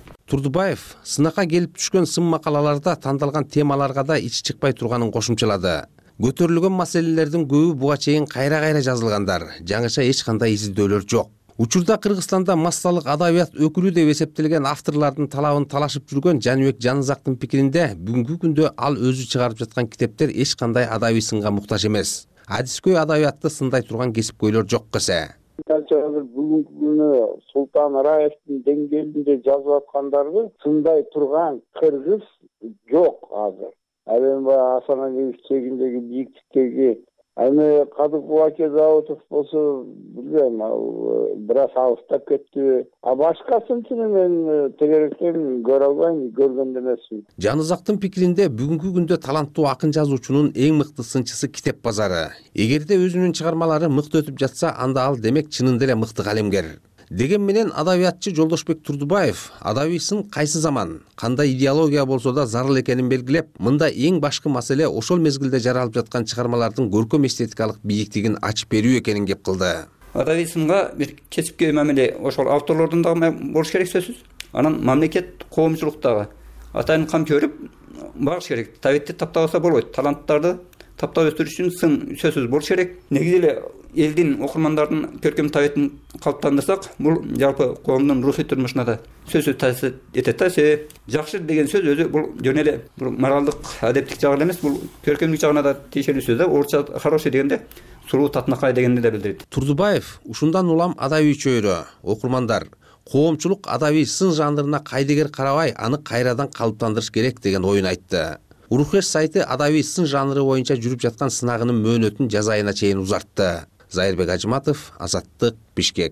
[SPEAKER 12] Турдубаев сынакка келип түшкөн сын макалаларда тандалган темаларга да ичи чыкпай турганын кошумчалады. көтөрүлгөн маселелердин көбү буга чейин кайра кайра жазылгандар, жаңыча эч кандай изилдөөлөр жок. Учурда Кыргызстанда массалык адабият өкүлү деп эсептелген авторлордун талабын талашып жүргөн Жаныбек Жанызактын пикиринде, бүгүнкү күндө ал өзү чыгарып жаткан китептер эч кандай адабий сынга муктаж эмес. Адискөй адабиятты сындай турган кесипкөйлөр жок эсе.
[SPEAKER 14] Азыр бүгүнкү күнү Султан Раевдин деңгээлинде жазып аткандарды сындай турган кыргыз жок азыр. Ал эми Асаналиев чегиндеги бийиктиктеги эми Кадыкбаке Даутов болсо билбейм, ал бир аз алыстап кетти. А башкасын мен тегеректен көрө албайм, көргөн да эмесмин.
[SPEAKER 12] Жанызактын пикиринде бүгүнкү күндө таланттуу акын жазуучунун эң мыкты сынчысы китеп базары. Эгерде өзүнүн чыгармалары мыкты өтүп жатса, анда ал демек чынында эле мыкты калемгер. Деген менен адабиятчы Жолдошбек Турдубаев адабий сын кайсы заман, кандай идеология болсо да зарыл экенин белгилеп, мында эң башкы маселе ошол мезгилде жаралып жаткан чыгармалардын көркөм эстетикалык бийиктигин ачып берүү экенин кеп кылды.
[SPEAKER 13] Адабий сынга бир кесипке мамиле ошол авторлордун дагы болуш керек сөзсүз. Анан мамлекет коомчулуктагы атайын кам көрүп багыш керек. Табетти таптабаса болбойт. Таланттарды таптап өстүрүш үчүн сын сөзсүз болуш керек. Негизи эле элдин окурмандардын көркөм табетін калыптандырсак, бул жалпы коомдун рухий турмушуна да сөзсүз таасир этет да. Жакшы деген сөз өзү бул жөн эле моралдык, адептик жагы эмес, бул көркөмдүк жагына да тиешелүү сөз да. Орусча хороший дегенде суруу татынакай дегенди да билдирет.
[SPEAKER 12] Турдубаев ушундан улам адабий чөйрө, окурмандар, коомчулук адабий сын жанрына кайдыгер карабай, аны кайрадан калыптандырыш керек деген оюн айтты. Урухеш сайты адабий сын жанры боюнча жүрүп жаткан сынагынын мөөнөтүн жаз айына чейин узартты. Зайырбек Ажыматов, Азаттык, Бишкек.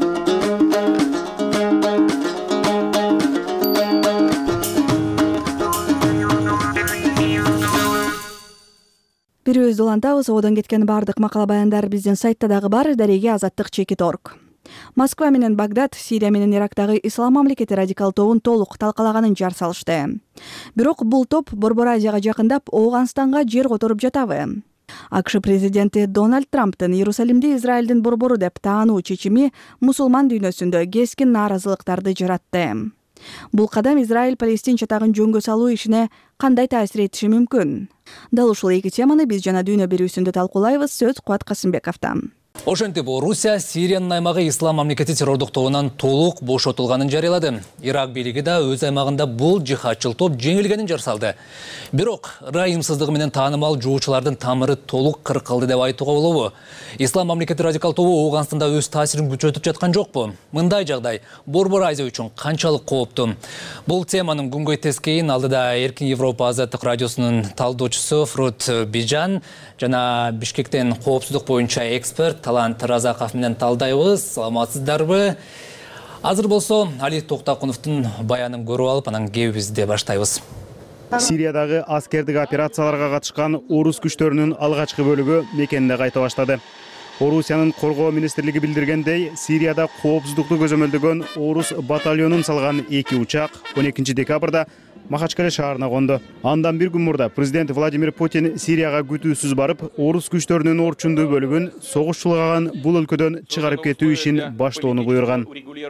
[SPEAKER 1] Бирөөбүз улантабыз, одон кеткен бардык макала баяндар биздин сайтта дагы бар, дареги азаттык чекит орг. Москва менен Багдад Сирия менен Ирактагы Ислам мамлекети радикал тобун толук талкалаганын жар салышты. Бирок бул топ Борбор Азияга жакындап, Ооганстанга жер которуп жатабы? АКШ президенти Дональд Трамптын Иерусалимди Израилдин борбору деп таануу чечими мусулман дүйнөсүндө кескин нааразылыктарды жаратты. Бул кадам Израиль Палестин чатагын жөнгө салуу ишине кандай таасир этиши мүмкүн? Дал ушул эки теманы биз жана дүйнө берүүсүндө талкуулайбыз. Сөз Куат Касымбековдо.
[SPEAKER 5] Ошентип, Орусия Сириянын аймагы Ислам мамлекети террордук тобунан толук бошотулганын жарыялады. Ирак бийлиги да өз аймагында бул жихадчыл топ жеңилгенин жар салды. Бирок ырайымсыздыгы менен таанымал жоочулардын тамыры толук кыркылды деп айтууга болобу? Ислам мамлекети радикал тобу Ооганстанда өз таасирин күчөтүп жаткан жокпу? Мындай жагдай Борбор Азия үчүн канчалык кооптуу? Бул теманын күнгөй тескейин алдыда Эркин Европа Азаттык радиосунун талдоочусу Фрут Бижан жана Бишкектен коопсуздук боюнча эксперт Талант Разаков менен талдайбыз. Саламатсыздарбы? Азыр болсо Али Токтакуновдун баянын көрүп алып, анан кебизде баштайбыз.
[SPEAKER 6] Сириядагы аскердик операцияларга катышкан орус күчтөрүнүн алгачкы бөлүгү мекенде кайта баштады. Орусиянын коргоо министрлиги билдиргендей, Сирияда коопсуздукту көзөмөлдөгөн орус батальонун салган эки учак он экинчи декабрда Махачкале шаарына конду. Андан бир күн мурда президент Владимир Путин Сирияга күтүүсүз барып, орус күчтөрүнүн орчундуу бөлүгүн согуш чулгаган бул өлкөдөн чыгарып кетүү ишин баштоону буйруган.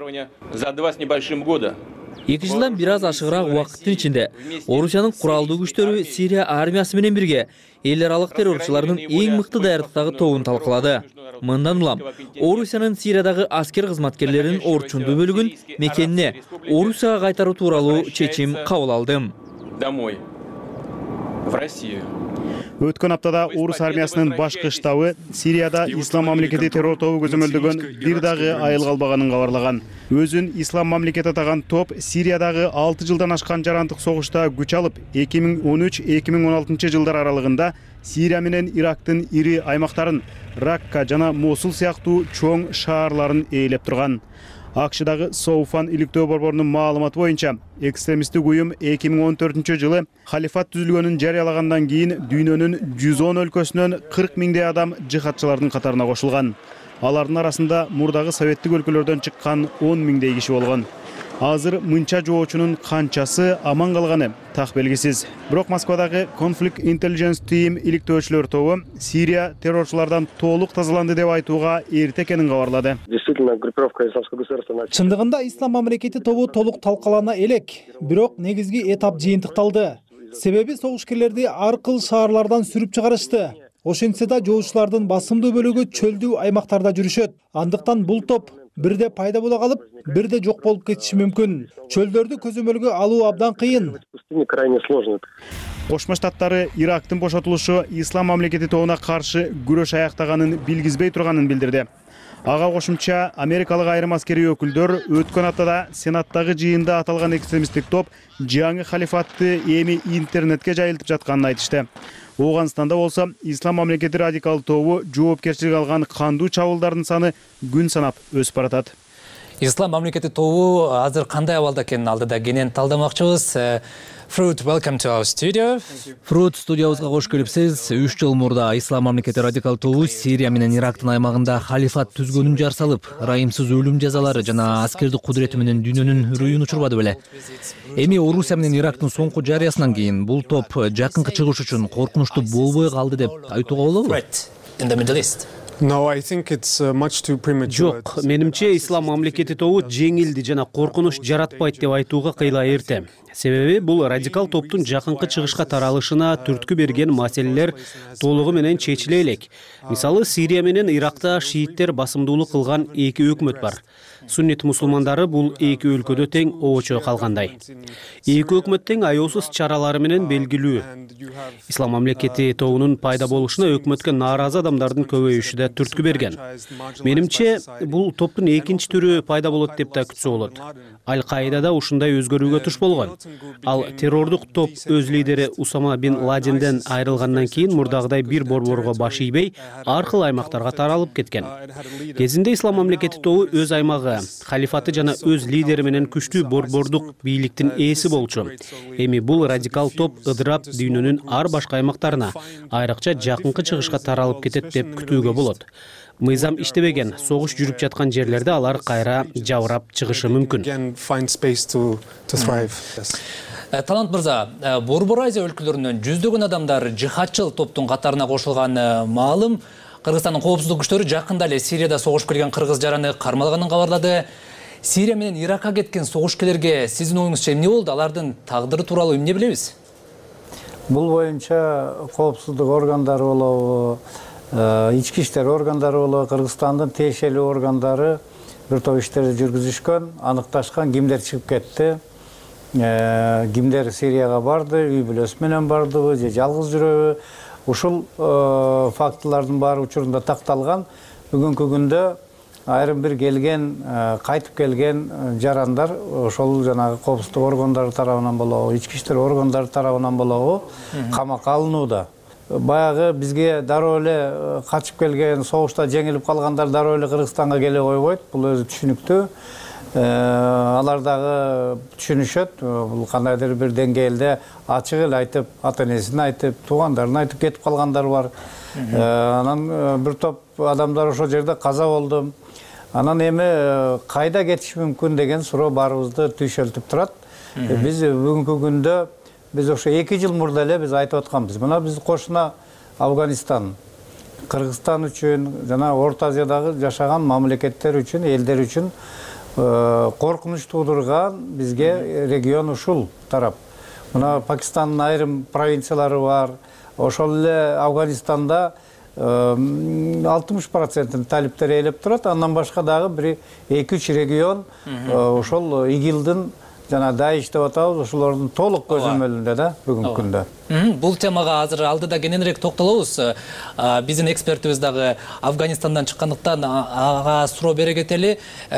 [SPEAKER 16] эки жылдан бир аз ашыгыраак убакыттын ичинде Орусиянын куралдуу күчтөрү Сирия армиясы менен бирге эл аралык террорчулардын эң мыкты даярдыктагы тобун талкалады. Мындан улам Орусиянын Сириядагы аскер кызматкерлеринин орчундуу бөлүгүн мекенине Орусияга кайтаруу тууралуу чечим кабыл алдым.
[SPEAKER 18] Домой, в Россию.
[SPEAKER 6] Өткөн аптада орус армиясынын башкы штабы Сирияда Ислам мамлекети террор тобу көзөмөлдөгөн бир дагы айыл калбаганын кабарлаган. Өзүн Ислам мамлекети атаган топ Сириядагы алты жылдан ашкан жарандык согушта күч алып, эки миң он үч эки миң он алтынчы жылдар аралыгында Сирия менен Ирактын ири аймактарын, Ракка жана Мосул сыяктуу чоң шаарларын ээлеп турган. АКШдагы Соуфан иликтөө борборунун маалыматы боюнча, экстремисттик уюм эки миң он төртүнчү жылы халифат түзүлгөнүн жарыялагандан кийин дүйнөнүн жүз он өлкөсүнөн кырк миңдей адам жихадчылардын катарына кошулган. Алардын арасында мурдагы советтик өлкөлөрдөн чыккан он миңдей киши болгон. Азыр мынча жоочунун канчасы аман калганы так белгисиз. Бирок Москвадагы Conflict Intelligence Team иликтөөчүлөр тобу Сирия террорчулардан толук тазаланды деп айтууга эрте экенин кабарлады.
[SPEAKER 19] Чындыгында Ислам мамлекети тобу толук талкалана элек, бирок негизги этап жыйынтыкталды.
[SPEAKER 4] Себеби согушкерлерди ар кыл шаарлардан сүрүп чыгарышты. Ошентсе да жоочулардын басымдуу бөлүгү чөлдүү аймактарда жүрүшөт. Андыктан бул топ бирде пайда боло калып, бирде жок болуп кетиши мүмкүн. Чөлдөрдү көзөмөлгө алуу абдан кыйын.
[SPEAKER 6] Кошмо Штаттары Ирактын бошотулушу ислам мамлекети тобуна каршы күрөш аяктаганын билгизбей турганын билдирди. Ага кошумча америкалык айрым аскерий өкүлдөр өткөн аптада Сенаттагы жыйында аталган экстремисттик топ жаңы халифатты эми интернетке жайылтып жатканын айтышты. Ооганстанда болсо ислам мамлекети радикал тобу жоопкерчилик алган кандуу чабуулдардын саны күн санап өсүп баратат.
[SPEAKER 5] Ислам мамлекети тобу азыр кандай абалда экенин алдыда кенен талдамакчыбыз. Fruit, welcome to our studio. Fruit студиябызга кош келипсиз. үч жыл мурда Ислам мамлекети радикал тобу Сирия менен Ирактын аймагында халифат түзгөнүн жар салып, ырайымсыз өлүм жазалары жана аскердик кудурети менен дүйнөнүн үрөйүн учурбады беле. Эми Орусия менен Ирактын соңку жарыясынан кийин бул топ жакынкы чыгыш үчүн коркунучтуу болбой калды деп айтууга болобу?
[SPEAKER 19] Жок, менимче Ислам мамлекети тобу жеңилди жана коркунуч жаратпайт деп айтууга кыйла эрте. Себеби бул радикал топтун жакынкы чыгышка таралышына түрткү берген маселелер толугу менен чечиле элек. Мисалы, Сирия менен Иракта шииттер басымдуулук кылган эки өкмөт бар. Суннит мусулмандары бул эки өлкөдө тең обочо калгандай. Эки өкмөт тең аяосуз чаралары менен белгилүү. Ислам мамлекети тобунун пайда болушуна өкмөткө нааразы адамдардын көбөйүшү да түрткү берген. Менимче, бул топтун экинчи түрү пайда болот деп да күтсө болот. Аль-Каида да ушундай өзгөрүүгө туш болгон. Ал террордук топ өз лидери Усама бин Ладенден айрылгандан кийин мурдагыдай бир борборго баш ийбей, ар кыл аймактарга таралып кеткен. Кезинде Ислам мамлекети тобу өз аймагы, халифаты жана өз лидери менен күчтүү борбордук бийликтин ээси болчу. Эми бул радикал топ ыдырап дүйнөнүн ар башка аймактарына, айрыкча жакынкы чыгышка таралып кетет деп күтүүгө болот. Мыйзам иштебеген, согуш жүрүп жаткан жерлерде алар кайра жабырап чыгышы мүмкүн.
[SPEAKER 5] Талант мырза, Борбор Азия өлкөлөрүнөн жүздөгөн адамдар жихадчыл топтун катарына кошулган маалым. Кыргызстандын коопсуздук күчтөрү жакында эле Сирияда согушуп келген кыргыз жараны кармалганын кабарлады. Сирия менен Иракка кеткен согушкерлерге сиздин оюңузча эмне болду? Алардын тагдыры тууралуу эмне билебиз?
[SPEAKER 20] Бул боюнча коопсуздук органдары болобу, ички иштер органдары болобу, Кыргызстандын тиешелүү органдары бир топ иштерди жүргүзүшкөн, аныкташкан кимдер чыгып кетти, кимдер Сирияга барды, үй бүлөсү менен бардыбы же жалгыз жүрөбү. Ушул фактылардын баары учурунда такталган. Бүгүнкү күндө айрым бир келген, кайтып келген жарандар ошол жанагы коопсуздук органдары тарабынан болобу, ички иштер органдары тарабынан болобу камакка алынууда. Баягы бизге дароо эле качып келген, согушта жеңилип калгандар дароо эле Кыргызстанга келе койбойт. Бул өзү түшүнүктүү. Алар дагы түшүнүшөт. Бул кандайдыр бир деңгээлде ачык эле айтып, ата-энесин айтып, туугандарын айтып кетип калгандар бар. Анан бир топ адамдар ошол жерде каза болду. Анан эми кайда кетиш мүмкүн деген суроо баарыбызды түйшөлтүп турат. Биз бүгүнкү күндө Biz ошо эки жыл мурда эле биз айтып атканбыз. Мына биз кошуна Афганистан, Кыргызстан үчүн жана Орто Азиядагы жашаган мамлекеттер үчүн, элдер үчүн коркунуч туудурган бизге регион ушул тарап. Мына Пакистандын айрым провинциялары бар. Ошол эле Афганистанда алтымыш процент талиптер ээлеп турат. Андан башка дагы бир эки үч регион ошол игилдин жана Даиш деп атабыз, ошолордун толук көзөмөлүндө да бүгүнкү күндө.
[SPEAKER 5] Бул темага азыр алдыда кененирээк токтолобуз. Биздин экспертибиз дагы Афганистандан чыккандыктан ага суроо бере кетели.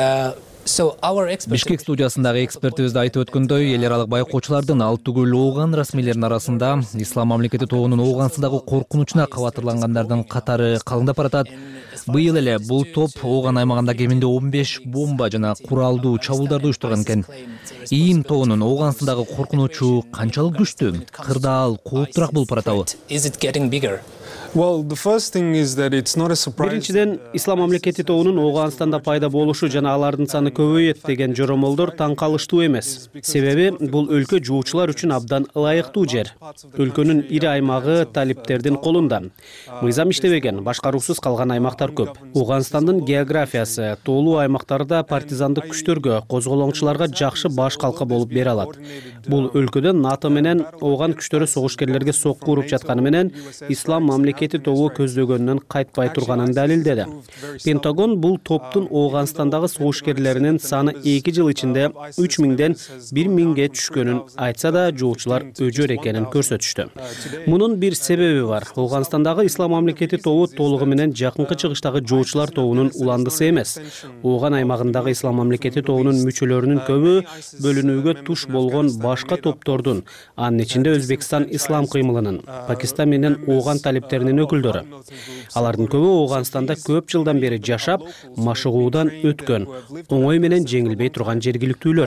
[SPEAKER 5] Бишкек студиясындагы экспертибизде айтып өткөндөй, эл аралык байкоочулардын ал түгүл ооган расмийлеринин арасында Ислам мамлекети тобунун Оогансындагы коркунучуна кабатырлангандардын катары калыңдап баратат. Быйыл эле бул топ ооган аймагында кеминде он беш бомба жана куралдуу чабуулдарды уюштурган экен. ИИМ тобунун Оогансындагы коркунучу канчалык күчтүү? Кырдаал, кооптураак болуп баратабы?
[SPEAKER 19] Биринчиден, ислам мамлекети тобунун Ооганстанда пайда болушу жана алардын саны көбөйөт деген жоромолдор таң калыштуу эмес. Себеби бул өлкө жуучулар үчүн абдан ылайыктуу жер. Өлкөнүн ири аймагы талиптердин колунда. Мыйзам иштебеген, башкаруусуз калган аймактар көп. Ооганстандын географиясы, тоолуу аймактарда партизандык күчтөргө, козголоңчуларга жакшы баш калка болуп бере алат. Бул өлкөдө НАТО менен Ооган күчтөрү согушкерлерге сокку уруп жатканы менен ислам мамлекети тобу көздөгөнүнөн кайтпай турганын далилдеди. Пентагон бул топтун Ооганстандагы согушкерлеринин саны эки жыл ичинде үч миңден бир миңге түшкөнүн айтса да, жоочулар өжөр экенин көрсөтүштү. Мунун бир себеби бар. Ооганстандагы ислам мамлекети тобу толугу менен жакынкы чыгыштагы жоочулар тобунун уландысы эмес. Ооган аймагындагы ислам мамлекети тобунун мүчөлөрүнүн көбү бөлүнүүгө туш болгон башка топтордун, анын ичинде Өзбекстан ислам кыймылынын, Пакистан менен Ооган талиптеринин өкүлдөрү. Алардын көбү Ооганстанда көп жылдан бери жашап, машыгуудан өткөн, оңой менен жеңилбей турган жергиликтүүлөр.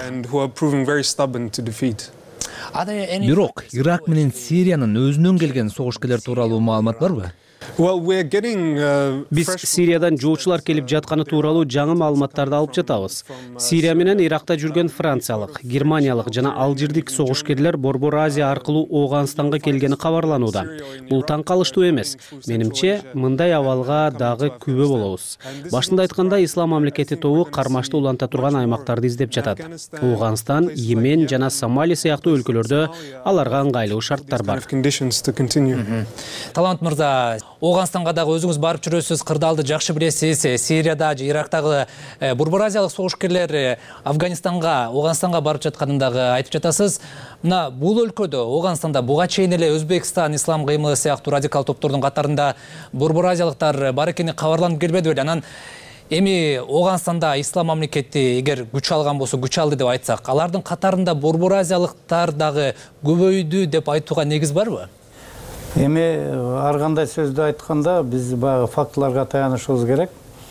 [SPEAKER 5] Бирок Ирак менен Сириянын өзүнөн келген согушкерлер тууралуу маалымат барбы?
[SPEAKER 19] Биз Сириядан жоочулар келип жатканы тууралуу жаңы маалыматтарды алып жатабыз. Сирия менен Иракта жүргөн франциялык, германиялык жана алжирдик согушкерлер Борбор Азия аркылуу Ооганстанга келгени кабарланууда. Бул таң калыштуу эмес. Менимче, мындай абалга дагы күбө болобуз. Башында айтканда, ислам мамлекети тобу кармашты уланта турган аймактарды издеп жатат. Ооганстан, Йемен жана Сомали сыяктуу өлкөлөрдө аларга ыңгайлуу шарттар бар.
[SPEAKER 5] Талант мырза, Ооганстанга дагы өзүңүз барып жүрөсүз, кырдаалды жакшы билесиз. Сирияда, Ирактагы Борбор Азиялык согушкерлер Афганистанга, Ооганстанга барып жатканын дагы айтып жатасыз. Мына бул өлкөдө, Ооганстанда буга чейин эле Өзбекстан ислам кыймылы сыяктуу радикал топтордун катарында Борбор Азиялыктар бар экени кабарланып келбеди беле? Анан эми Ооганстанда ислам мамлекети эгер күч алган болсо, күч алды деп айтсак, алардын катарында Борбор Азиялыктар дагы көбөйдү деп айтууга негиз барбы?
[SPEAKER 20] Эми ар кандай сөздү айтканда биз баягы фактыларга таянышыбыз керек.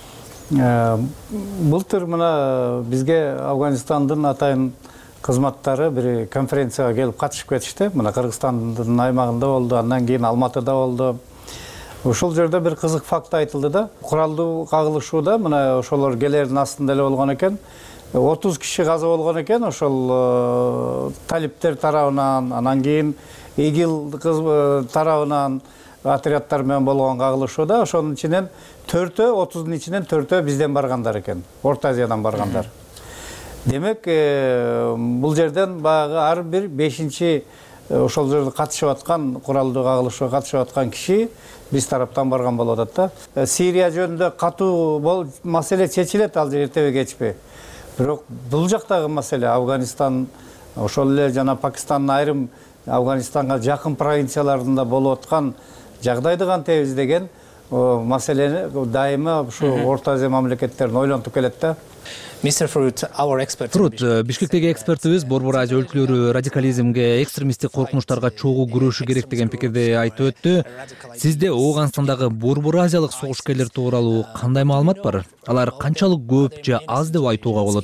[SPEAKER 20] Былтыр мына бизге Афганистандын атайын кызматтары бир конференцияга келип катышып кетишти. Мына Кыргызстандын аймагында болду, андан кийин Алматыда болду. Ошол жерде бир кызык факт айтылды да. Куралдуу кагылышууда мына ошолор келердин астында эле болгон экен. отуз киши каза болгон экен ошол талиптер тарабынан, анан кийин ИГИЛ тарабынан отрядтар менен болгон кагылышууда ошонун ичинен төртөө, отуздун ичинен төртөө бизден баргандар экен, Орто Азиядан баргандар. Демек, бул жерден баягы ар бир бешинчи ошол жерде катышып аткан, куралдуу кагылышууга катышып аткан киши биз тараптан барган болуп атат да. Сирия жөнүндө катуу маселе чечилет ал эртеби кечпи. Бирок бул жактагы маселе Афганистан, ошол эле жана Пакистандын айрым Афганистанга жакын провинцияларында болуп аткан жагдайды кантебиз деген маселени дайыма ушу Орто Азия мамлекеттерин ойлонтуп келет да.
[SPEAKER 5] мистер Фрут, Бишкектеги экспертибиз Борбор Азия өлкөлөрү радикализмге, экстремисттик коркунучтарга чогуу күрөшү керектиги деген пикирди айтып өттү. Сизде Ооганстандагы Борбор Азиялык согушкерлер тууралуу кандай маалымат бар? Алар канчалык көп же аз деп айтууга болот?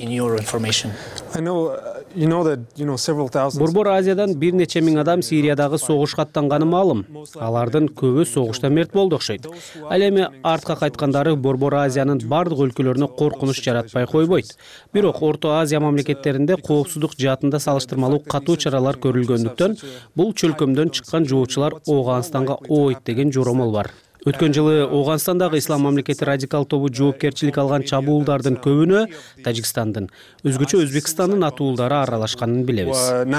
[SPEAKER 19] Борбор Азиядан бир нече миң адам Сириядагы согушка аттанганы маалым. Алардын көбү согушта мерт болду окшойт. Ал эми артка кайткандары Борбор Азиянын бардык өлкөлөрүнө коркунуч жаратпай койбойт. Бирок Орто Азия мамлекеттеринде коопсуздук жаатында салыштырмалуу катуу чаралар көрүлгөндүктөн бул чөлкөмдөн чыккан жоочулар Ооганстанга оойт деген жоромол бар. Өткөн жылы Ооганстандагы ислам мамлекети радикал тобу жоопкерчилик алган чабуулдардын көбүнө Тажикстандын, өзгөчө Өзбекстандын атуулдары аралашканын билебиз.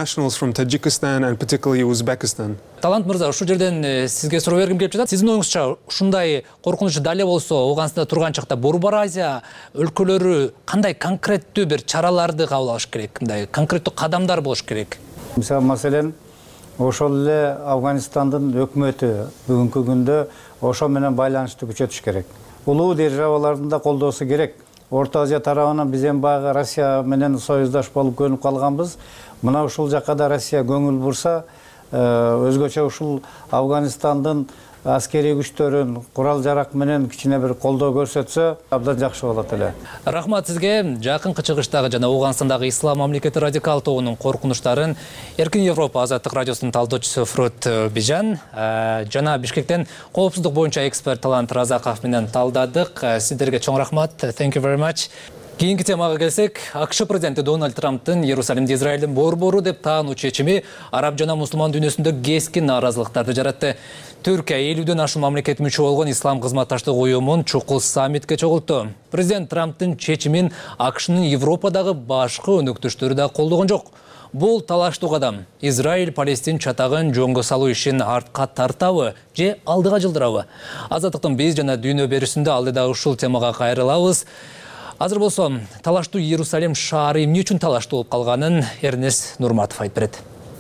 [SPEAKER 5] Талант мырза, ушул жерден сизге суроо бергим келип жатат. Сиздин оюңузча ушундай коркунуч дале болсо, Ооганстанда турган чакта Борбор Азия өлкөлөрү кандай конкреттүү бир чараларды кабыл алыш керек, кандай конкреттүү кадамдар болуш керек?
[SPEAKER 20] Мисалы, маселен, ошол эле Афганистандын өкмөтү бүгүнкү күндө ошо менен байланышты күчөтүш керек. Улуу державалардын да колдоосу керек. Орто Азия тарабынан биз эми баягы Россия менен союздаш болуп көнүп калганбыз. Мына ушул жакка да Россия көңүл бурса, өзгөчө ушул Афганистандын аскерий күчтөрүн курал жарак менен кичине бир колдоо көрсөтсө абдан жакшы болот эле.
[SPEAKER 5] Рахмат сизге. Жакынкы чыгыштагы жана Ооганстандагы Ислам мамлекети радикал тобунун коркунучтарын Эркин Европа азаттык радиосунун талдоочусу Фрут Бижан жана Бишкектен коопсуздук боюнча эксперт Талант Разаков менен талдадык. Сиздерге чоң рахмат. Thank you very much. Кийинки темага келсек, АКШ президенти Дональд Трамптын Иерусалимди Израилдин борбору деп таануу чечими араб жана мусулман дүйнөсүндө кескин нааразылыктарды жаратты. Түркия элүүдөн ашуун мамлекет мүчө болгон Ислам кызматташтык уюмун чукул саммитке чогултту. Президент Трамптын чечимин АКШнын Европадагы башкы өнөктөштөрү да колдогон жок. Бул талаштуу кадам Израиль Палестин чатагын жөнгө салуу ишин артка тартабы же алдыга жылдырабы? Азаттыктын биз жана дүйнө берүүсүндө алдыда ушул темага кайрылабыз. Азыр болсо талаштуу Иерусалим шаары эмне үчүн талаштуу болуп калганын Эрнес Нурматов айтып берет.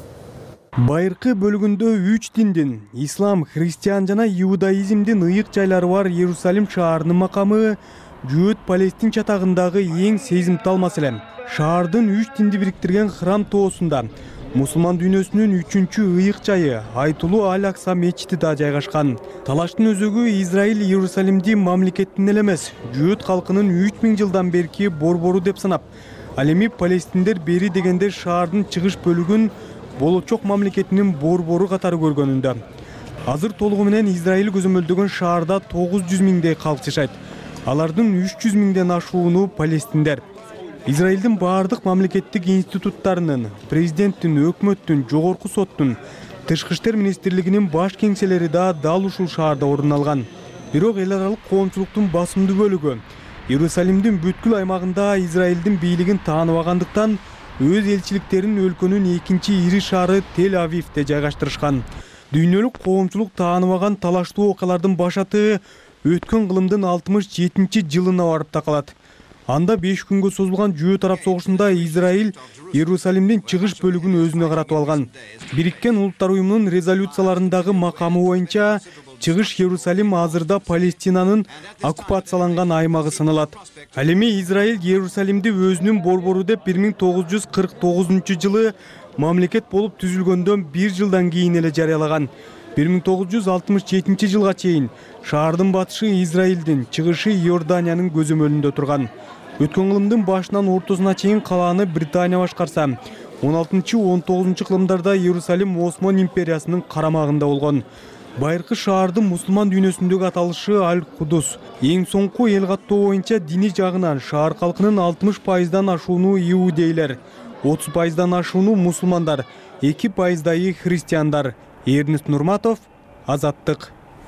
[SPEAKER 25] Байыркы бөлүгүндө үч диндин ислам, христиан жана иудаизмдин ыйык жайлары бар Иерусалим шаарынын макамы жөөт Палестин чатагындагы эң сезимтал маселе. Шаардын үч динди бириктирген храм тоосунда мусулман дүйнөсүнүн үчүнчү ыйык жайы айтылуу Аль-Акса мечити да жайгашкан. Талаштын өзөгү Израиль Иерусалимди мамлекеттин эле эмес, жөөт калкынын үч миң жылдан берки борбору деп санап, ал эми палестиндер бери дегенде шаардын чыгыш бөлүгүн болочок мамлекетинин борбору катары көргөнүндө. Азыр толугу менен Израиль көзөмөлдөгөн шаарда тогуз жүз миңдей калк жашайт. Алардын үч жүз миңден ашууну палестиндер. Израилдин баардык мамлекеттик институттарынын, президенттин, өкмөттүн, жогорку соттун, тышкы иштер министрлигинин баш кеңселери да дал ушул шаарда орун алган. Бирок эл аралык коомчулуктун басымдуу бөлүгү Иерусалимдин бүткүл аймагында Израилдин бийлигин тааныбагандыктан өз элчиликтерин өлкөнүн экинчи ири шаары Тель-Авивде жайгаштырышкан. Дүйнөлүк коомчулук тааныбаган талаштуу окуялардын башаты өткөн кылымдын алтымыш жетинчи жылына барып такалат. Анда беш күнгө созулган жөөт араб согушунда Израиль Иерусалимдин чыгыш бөлүгүн өзүнө каратып алган. Бириккен Улуттар уюмунун резолюцияларындагы макамы боюнча чыгыш Иерусалим азырда Палестинанын оккупацияланган аймагы саналат. Ал эми Израиль Иерусалимди өзүнүн борбору деп бир миң тогуз жүз кырк тогузунчу жылы мамлекет болуп түзүлгөндөн бир жылдан кийин эле жарыялаган. бир миң тогуз жүз алтымыш жетинчи жылга чейин шаардын батышы Израилдин, чыгышы Иорданиянын көзөмөлүндө турган. Өткөн кылымдын башынан ортосуна чейин калааны Британия башкарса, он алтынчы он тогузунчу кылымдарда Иерусалим Осман империясынын карамагында болгон. Байыркы шаардын мусулман дүйнөсүндөгү аталышы Аль-Кудус. Эң соңку эл каттоо боюнча диний жагынан шаар калкынын алтымыш пайыздан ашууну иудейлер, отуз пайыздан ашууну мусулмандар, эки пайыздайы христиандар. Эрнест Нурматов, Азаттык.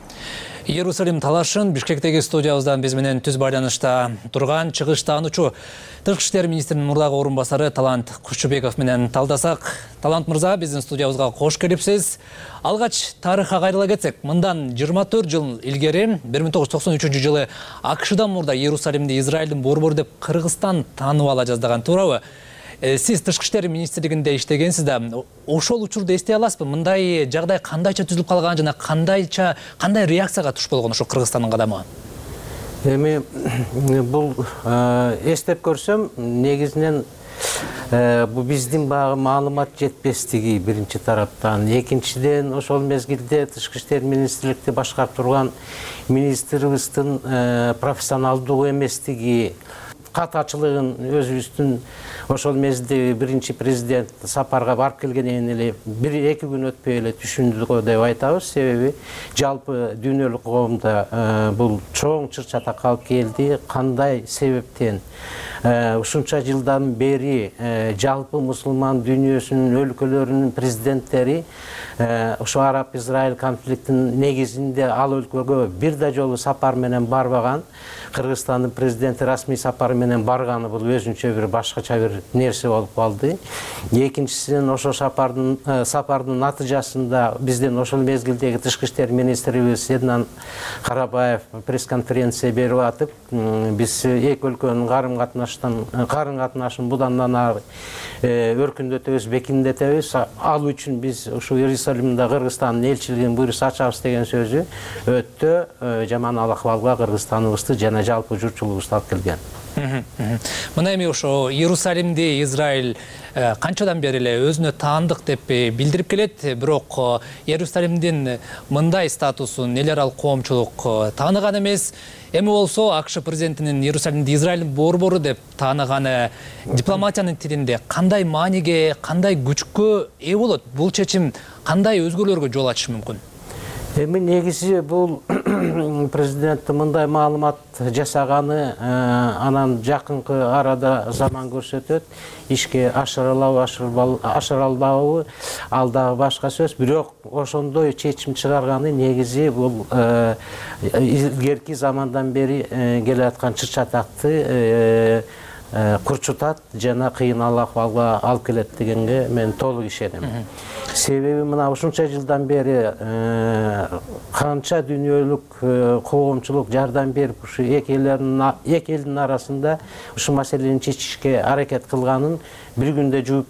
[SPEAKER 5] Иерусалим талашын Бишкектеги студиябыздан биз менен түз байланышта турган чыгыш таануучу Тышкы иштер министринин мурдагы орун басары Талант Кушчубеков менен талдасак. Талант мырза, биздин студиябызга кош келипсиз. Алгач тарыхка кайрыла кетсек, мындан жыйырма төрт жыл илгери бир миң тогуз жүз токсон үчүнчү жылы АКШдан мурда Иерусалимди Израилдин борбору деп Кыргызстан таанып ала жаздаган туурабы? Сиз Тышкы иштер министрлигинде иштегенсиз да, ошол учурда эстей аласызбы? Мындай жагдай кандайча түзүлүп калган жана кандайча кандай реакцияга туш болгон ошо Кыргызстандын кадамы?
[SPEAKER 2] Эми бул эстеп көрсөм, негизинен бул биздин багы маалымат жетпестиги биринчи тараптан, экинчиден ошол мезгилде Тышкы иштер министрликти башкарып турган министрибиздин профессионалдуу эместиги, катачылыгын өзүбүздүн ошол мезгилде биринчи президент сапарга барып келгенден эле бир эки күн өтпөй эле түшүндү деп айтабыз. Себеби жалпы дүйнөлүк коомдо бул чоң чыр-чатакка алып келди. Кандай себептен ушунча жылдан бери жалпы мусулман дүйнөсүнүн өлкөлөрүнүн президенттери ошо араб-израиль конфликтинин негизинде ал өлкөгө бир да жолу сапар менен барбаган. Кыргызстандын президенти расмий сапар менен барганы бул өзүнчө бир башкача бир нерсе болуп калды. Экинчисинен ошо сапардын сапардын натыйжасында бизден ошол мезгилдеги Тышкы иштер министрибиз Седнан Карабаев пресс-конференция берип атып, биз эки өлкөнүн карым катнаштан карын катнашын будан ары өркүндөтөбүз, бекиндетебиз. Ал үчүн биз ушу Иерусалимде Кыргызстандын элчилигин буйруса ачабыз деген сөзү өтө жаман ал акыбалга Кыргызстаныбызды жана жалпы журтчулугубузду алып келген.
[SPEAKER 5] Мына эми ошо Иерусалимди Израиль канчадан бери эле өзүнө таандык деп билдирип келет, бирок Иерусалимдин мындай статусун эл аралык коомчулук тааныган эмес. Эми болсо АКШ президентинин Иерусалимди Израилдин борбору деп тааныганы дипломатиянын тилинде кандай мааниге, кандай күчкө ээ болот? Бул чечим кандай өзгөрүүлөргө жол ачышы мүмкүн?
[SPEAKER 2] Эми негизи бул президент мындай маалымат жасаганы анан жакынкы арада заман көрсөтөт. Ишке ашыралабы, ашыралбабы ал дагы башка сөз. Бирок ошондой чечим чыгарганы негизи бул илгерки замандан бери келе аткан чыр-чатакты курчутат жана кыйын ахвалга алып келет дегенге мен толук ишенем. Себеби мына ушунча жылдан бери канча дүйнөлүк коомчулук жардам берип ушу эки элдин арасында ушу маселени чечишке аракет кылганын бир күндө жууп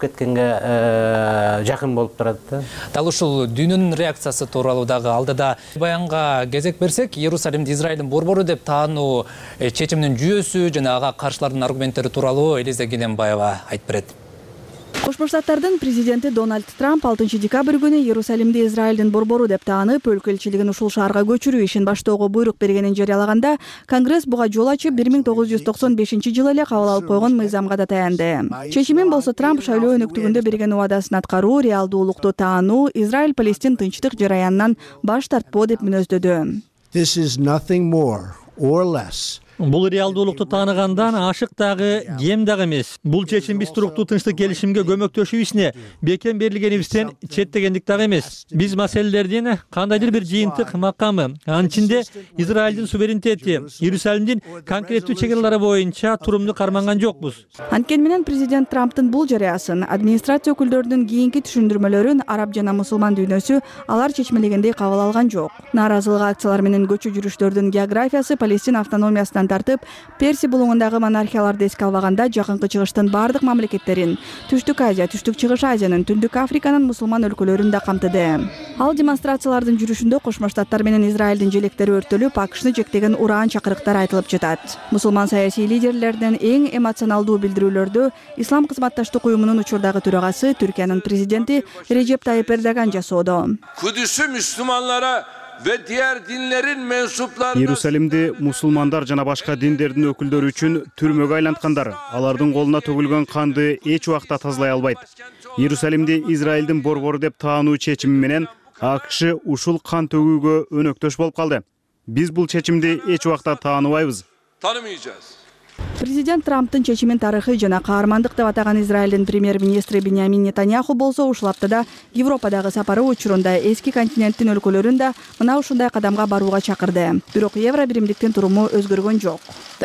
[SPEAKER 2] кеткенге жакын болуп турат да.
[SPEAKER 5] Дал ушул дүйнөнүн реакциясы тууралуу дагы алдыда баянга кезек берсек, Иерусалимди Израилдин борбору деп таануу чечимдин жүйөсү жана ага каршылардын аргументтери тууралуу Элиза Генембаева айтып берет.
[SPEAKER 1] Кошмо Штаттардын президенти Дональд Трамп алтынчы декабрь күнү Иерусалимди Израилдин борбору деп таанып, өлкө элчилигин ушул шаарга көчүрүү ишин баштоого буйрук бергенин жарыялаганда, Конгресс буга жол ачып бир миң тогуз жүз токсон бешинчи жылы эле кабыл алып койгон мыйзамга да таянды. Чечимин болсо Трамп шайлоо өнөктүгүндө берген убадасын аткаруу, реалдуулукту таануу, Израиль-Палестин тынчтык жараянынан баш тартпоо деп мүнөздөдү.
[SPEAKER 8] This is nothing more or less.
[SPEAKER 17] Бул реалдуулукту тааныгандан ашык дагы, кем дагы эмес. Бул чечим биз туруктуу тынчтык келишимге көмөктөшүүбүзүнө бекем берилгенибизден четтегендик дагы эмес. Биз маселелердин кандайдыр бир жыйынтык макамы, анын ичинде Израилдин суверенитети, Иерусалимдин конкреттүү чек аралары боюнча турумду карманган жокпуз.
[SPEAKER 1] Анткени менен президент Трамптын бул жарыясын, администрация өкүлдөрүнүн кийинки түшүндүрмөлөрүн араб жана мусулман дүйнөсү алар чечмелегендей кабыл алган жок. Нааразылык акциялар менен көчүү жүрүштөрдүн географиясы Палестин автономиясынан тартып, Перси булуңундагы монархияларды эске албаганда жакынкы чыгыштын бардык мамлекеттерин, Түштүк Азия, Түштүк Чыгыш Азиянын, Түндүк Африканын мусулман өлкөлөрүн да камтыды. Ал демонстрациялардын жүрүшүндө Кошмо Штаттар менен Израилдин желектери өрттөлүп, АКШны жектеген ураан чакырыктар айтылып жатат. Мусулман саясий лидерлердин эң эмоционалдуу билдирүүлөрдү Ислам кызматташтык уюмунун учурдагы төрагасы, Түркиянын президенти Режеп Тайып Эрдоган жасоодо.
[SPEAKER 22] Kudüs'ü Müslümanlara ve diğer dinlerin mensuplarına
[SPEAKER 6] Иерусалимди мусулмандар жана башка диндердин өкүлдөрү үчүн түрмөгө айланткандар. Алардын колуна төгүлгөн канды эч убакта тазалай албайт. Иерусалимди Израилдин борбору деп таануу чечими менен АКШ ушул кан төгүүгө өнөктөш болуп калды. Биз бул чечимди эч убакта тааныбайбыз.
[SPEAKER 22] Tanımayacağız.
[SPEAKER 1] Президент Трамптын чечимин тарыхый жана каармандык деп атаган Израилдин премьер-министри Биньямин Нетаньяху болсо ушул аптада Европадагы сапары учурунда эски континенттин өлкөлөрүн да мына ушундай кадамга барууга чакырды. Бирок евро биримдиктин туруму өзгөргөн жок.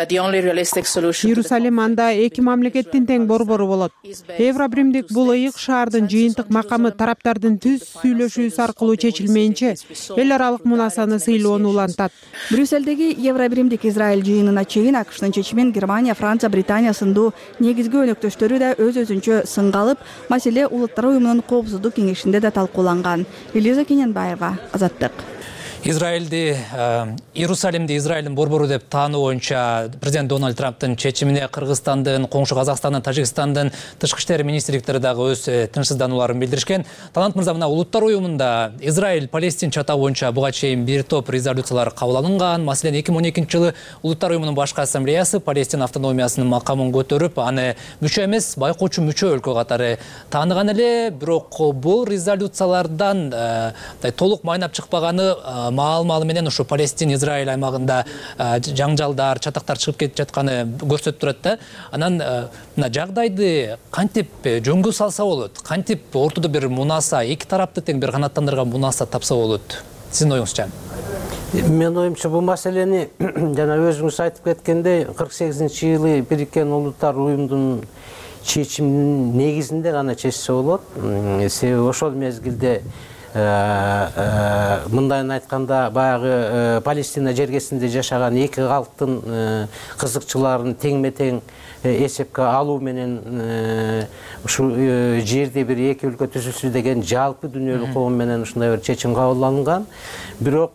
[SPEAKER 23] Иерусалим анда эки мамлекеттин тең борбору болот. Евро биримдик бул ыйык шаардын жыйынтык макамы тараптардын түз сүйлөшүүсү аркылуу чечилмейинче эл аралык мунасаны сыйлоону улантат.
[SPEAKER 1] Брюссельдеги евро биримдик Израиль жыйынына чейин АКШнын чечимин Германия, Франция, Британия сындуу негизги өнөктөштөрү да өз-өзүнчө сынга алып, маселе Улуттар уюмунун коопсуздук кеңешинде да талкууланган. Элиза Генембаева, Азаттык.
[SPEAKER 5] Израилди, Иерусалимди Израилдин борбору деп таануу боюнча президент Дональд Трамптын чечимине Кыргызстандын, коңшу Казакстандын, Тажикстандын тышкы иштер министрликтери дагы өз тынчсызданууларын билдиришкен. Талант мырза, мына Улуттар уюмунда Израиль-Палестин чатагы боюнча буга чейин бир топ резолюциялар кабыл алынган. Маселен, эки миң он экинчи жылы Улуттар уюмунун башкы ассамблеясы Палестин автономиясынын макамын көтөрүп, аны мүчө эмес, байкоочу мүчө өлкө катары тааныган эле. Бирок бул резолюциялардан толук майнап чыкпаганы маал-маалы менен ушу Палестин Израиль аймагында жаңжалдар, чатактар чыгып кетип жатканы көрсөтүп турат да. Анан мына жагдайды кантип жөнгө салса болот? Кантип ортодо бир мунаса, эки тарапты тең бир канаттандырган мунаса тапса болот? Сиздин оюңузча?
[SPEAKER 2] Мен оюмча бул маселени жана өзүңүз айтып кеткендей кырк сегизинчи жылы Бириккен Улуттар уюмунун чечиминин негизинде гана чечсе болот. Себеби ошол мезгилде мындайын айтканда баягы Палестина жергесинде жашаган эки калктын кызыкчыларын теңме тең эсепке алуу менен ушул жерде бир эки өлкө түзүлсү деген жалпы дүйнөлүк коом менен ушундай бир чечим кабыл алынган. Бирок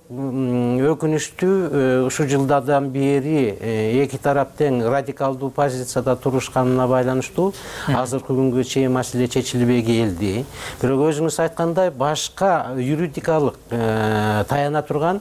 [SPEAKER 2] өкүнүчтүү ушул жылдардан бери эки тарап тең радикалдуу позицияда турушканына байланыштуу азыркы күнгө чейин маселе чечилбей келди. Бирок өзүңүз айткандай башка юридикалык таяна турган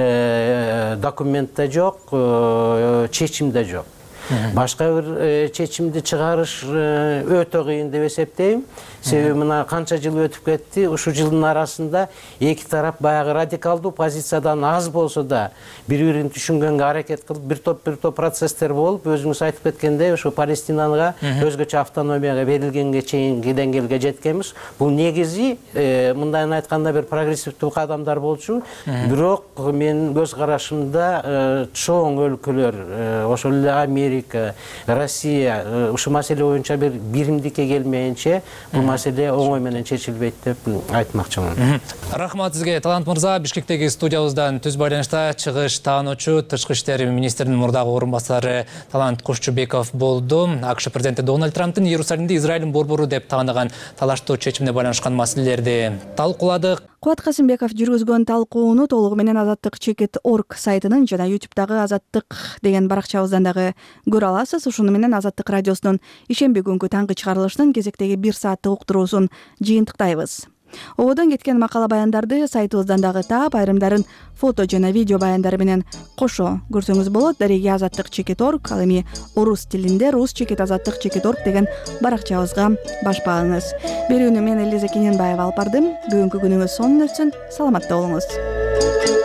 [SPEAKER 2] документ да жок, чечим да жок. Башка бир чечимди чыгарыш өтө кыйын деп эсептейм. Себеби мына канча жыл өтүп кетти, ушул жылдын арасында эки тарап баягы радикалдуу позициядан аз болсо да бири-бирин түшүнгөнгө аракет кылып, бир топ бир топ процесстер болуп, өзүңүз айтып кеткендей, ушу Палестинага өзгөчө автономияга берилгенге чейинки деңгээлге жеткенбиз. Бул негизи мындайын айтканда бир прогрессивдүү кадамдар болчу. Бирок менин көз карашымда чоң өлкөлөр, ошол эле Америка, Россия ушул маселе боюнча бир биримдикке келмейинче бул маселе оңой менен чечилбейт деп айтмакчымын.
[SPEAKER 3] Рахмат сизге, Талант мырза. Бишкектеги студиябыздан түз байланышта чыгыш таануучу Тышкы иштер министринин мурдагы орун басары Талант Кушчубеков болду. АКШ президенти Дональд Трамптын Иерусалимди Израилдин борбору деп тааныган талаштуу чечимине байланышкан маселелерди талкууладык.
[SPEAKER 1] Кубат Касымбеков жүргүзгөн талкууну толугу менен азаттык чекит точка орг сайтынын жана ютубтагы азаттык деген баракчабыздан дагы көрө аласыз. Ушуну менен Азаттык радиосунун ишемби күнгү таңкы чыгарылышынын кезектеги бир сааттык уктуруусун жыйынтыктайбыз. Ободон кеткен макала баяндарды сайтыбыздан дагы таап, айрымдарын фото жана видео баяндары менен кошо көрсөңүз болот. Дареги азаттык чекит точка орг, ал эми орус тилинде рус чекит азаттык чекит точка орг деген баракчабызга баш багыңыз. Берүүнү мен Элиза Кененбаева алып бардым. Бүгүнкү күнүңүз сонун өтсүн. Саламатта болуңуз.